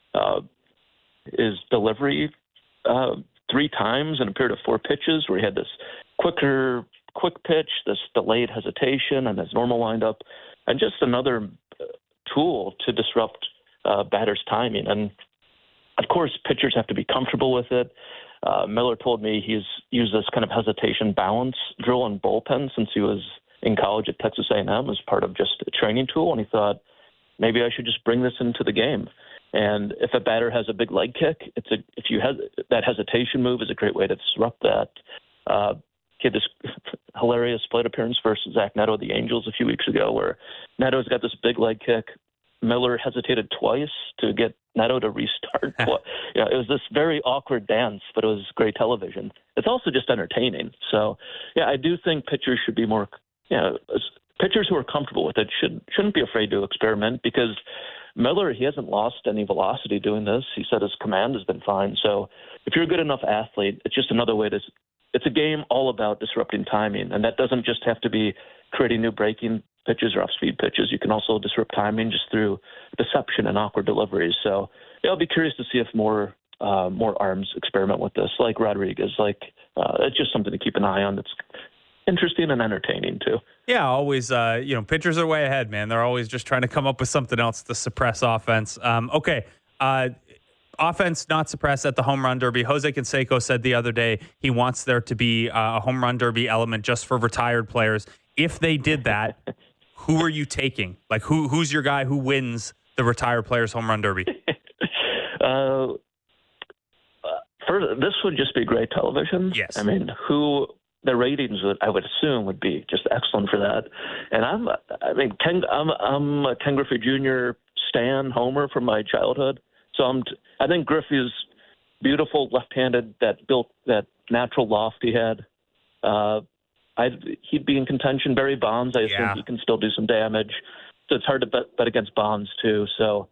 delivery 3 times in a period of 4 pitches, where he had this quick pitch, this delayed hesitation, and his normal windup, and just another tool to disrupt batters' timing. And of course, pitchers have to be comfortable with it. Miller told me he's used this kind of hesitation balance drill in bullpen since he was in college at Texas A&M as part of just a training tool, and he thought, maybe I should just bring this into the game. And if a batter has a big leg kick, that hesitation move is a great way to disrupt that. he had this hilarious plate appearance versus Zach Neto of the Angels a few weeks ago, where Neto's got this big leg kick. Miller hesitated twice to get Neto to restart. It was this very awkward dance, but it was great television. It's also just entertaining. So, yeah, I do think pitchers should be more, pitchers who are comfortable with it shouldn't be afraid to experiment, because Miller, he hasn't lost any velocity doing this. He said his command has been fine. So if you're a good enough athlete, it's just another way it's a game all about disrupting timing. And that doesn't just have to be creating new breaking pitches or off-speed pitches. You can also disrupt timing just through deception and awkward deliveries. So yeah, I'll be curious to see if more arms experiment with this, like Rodriguez. It's just something to keep an eye on. That's interesting and entertaining too. Yeah, always. Pitchers are way ahead, man. They're always just trying to come up with something else to suppress offense. Offense not suppressed at the home run derby. Jose Canseco said the other day he wants there to be a home run derby element just for retired players. If they did that, who are you taking? Like, who's your guy who wins the retired players home run derby? This would just be great television. Yes. I mean, the ratings I would assume would be just excellent for that. And I'm a Ken Griffey Jr. stan homer from my childhood. So I think Griffey's beautiful left-handed, that natural loft he had. He'd be in contention. Barry Bonds, I think he can still do some damage. So it's hard to bet against Bonds too. So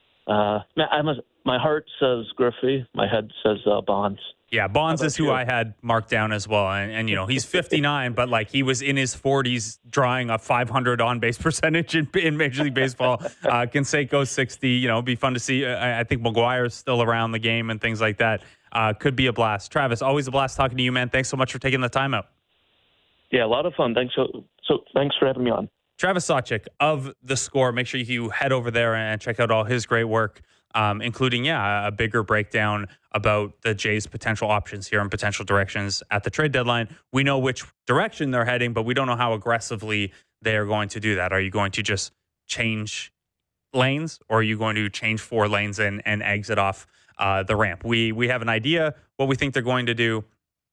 my heart says Griffey, my head says Bonds. Yeah, Bonds is who I had marked down as well. And he's 59, but he was in his 40s drawing a 500 on-base percentage in Major League Baseball. Canseco 60, it'd be fun to see. I think McGuire's still around the game and things like that. Could be a blast. Travis, always a blast talking to you, man. Thanks so much for taking the time out. Yeah, a lot of fun. Thanks for having me on. Travis Sawchik of The Score. Make sure you head over there and check out all his great work, including, a bigger breakdown about the Jays' potential options here and potential directions at the trade deadline. We know which direction they're heading, but we don't know how aggressively they are going to do that. Are you going to just change lanes, or are you going to change 4 lanes and exit off the ramp? We have an idea what we think they're going to do,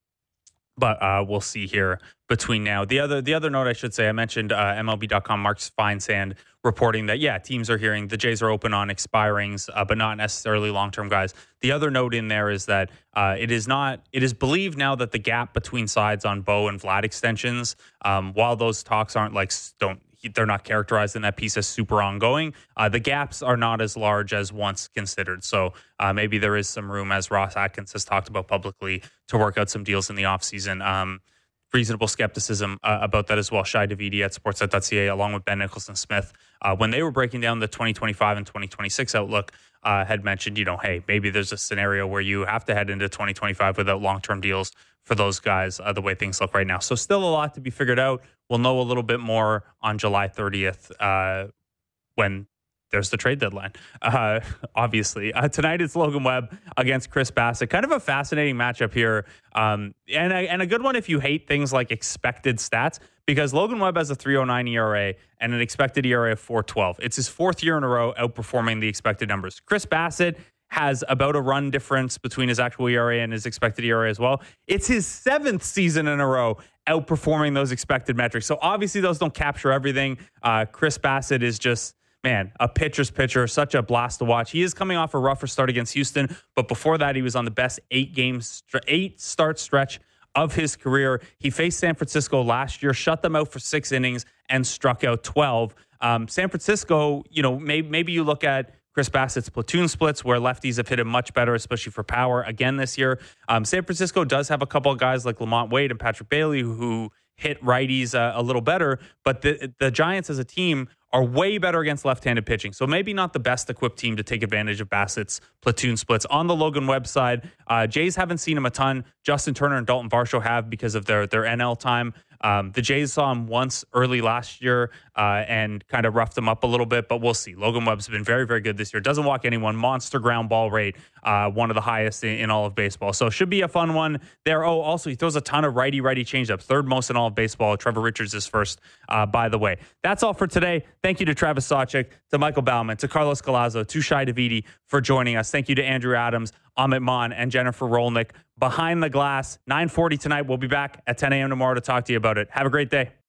but we'll see here between now. The other note I should say, I mentioned MLB.com, Mark Feinsand reporting that, teams are hearing the Jays are open on expirings, but not necessarily long-term guys. The other note in there is that it is believed now that the gap between sides on Bo and Vlad extensions, while those talks aren't they're not characterized in that piece as super ongoing, the gaps are not as large as once considered. So maybe there is some room, as Ross Atkins has talked about publicly, to work out some deals in the offseason. Reasonable skepticism about that as well. Shai Davidi at Sportsnet.ca, along with Ben Nicholson-Smith, when they were breaking down the 2025 and 2026 outlook, had mentioned, hey, maybe there's a scenario where you have to head into 2025 without long-term deals for those guys, the way things look right now. So still a lot to be figured out. We'll know a little bit more on July 30th when there's the trade deadline. Obviously, tonight it's Logan Webb against Chris Bassitt. Kind of a fascinating matchup here, and a good one if you hate things like expected stats, because Logan Webb has a 3.09 ERA and an expected ERA of 4.12. It's his 4th year in a row outperforming the expected numbers. Chris Bassitt has about a run difference between his actual ERA and his expected ERA as well. It's his 7th season in a row outperforming those expected metrics. So obviously those don't capture everything. Chris Bassitt is just, man, a pitcher's pitcher, such a blast to watch. He is coming off a rougher start against Houston, but before that, he was on the best 8-start stretch of his career. He faced San Francisco last year, shut them out for 6 innings, and struck out 12. San Francisco, maybe you look at Chris Bassitt's platoon splits, where lefties have hit him much better, especially for power again this year. San Francisco does have a couple of guys like Lamont Wade and Patrick Bailey who hit righties a little better, but the Giants as a team are way better against left-handed pitching. So maybe not the best equipped team to take advantage of Bassitt's platoon splits. On the Logan Webb side, Jays haven't seen him a ton. Justin Turner and Dalton Varsho have because of their NL time. The Jays saw him once early last year and kind of roughed him up a little bit, but we'll see. Logan Webb's been very, very good this year. Doesn't walk anyone. Monster ground ball rate, one of the highest in all of baseball. So should be a fun one there. Oh, also, he throws a ton of righty-righty changeups. 3rd most in all of baseball. Trevor Richards is 1st, by the way. That's all for today. Thank you to Travis Sawchik, to Michael Baumann, to Carlos Galazo, to Shai Davidi for joining us. Thank you to Andrew Adams Amit Mon and Jennifer Rolnick. Behind the Glass, 9:40 tonight. We'll be back at 10 a.m. tomorrow to talk to you about it. Have a great day.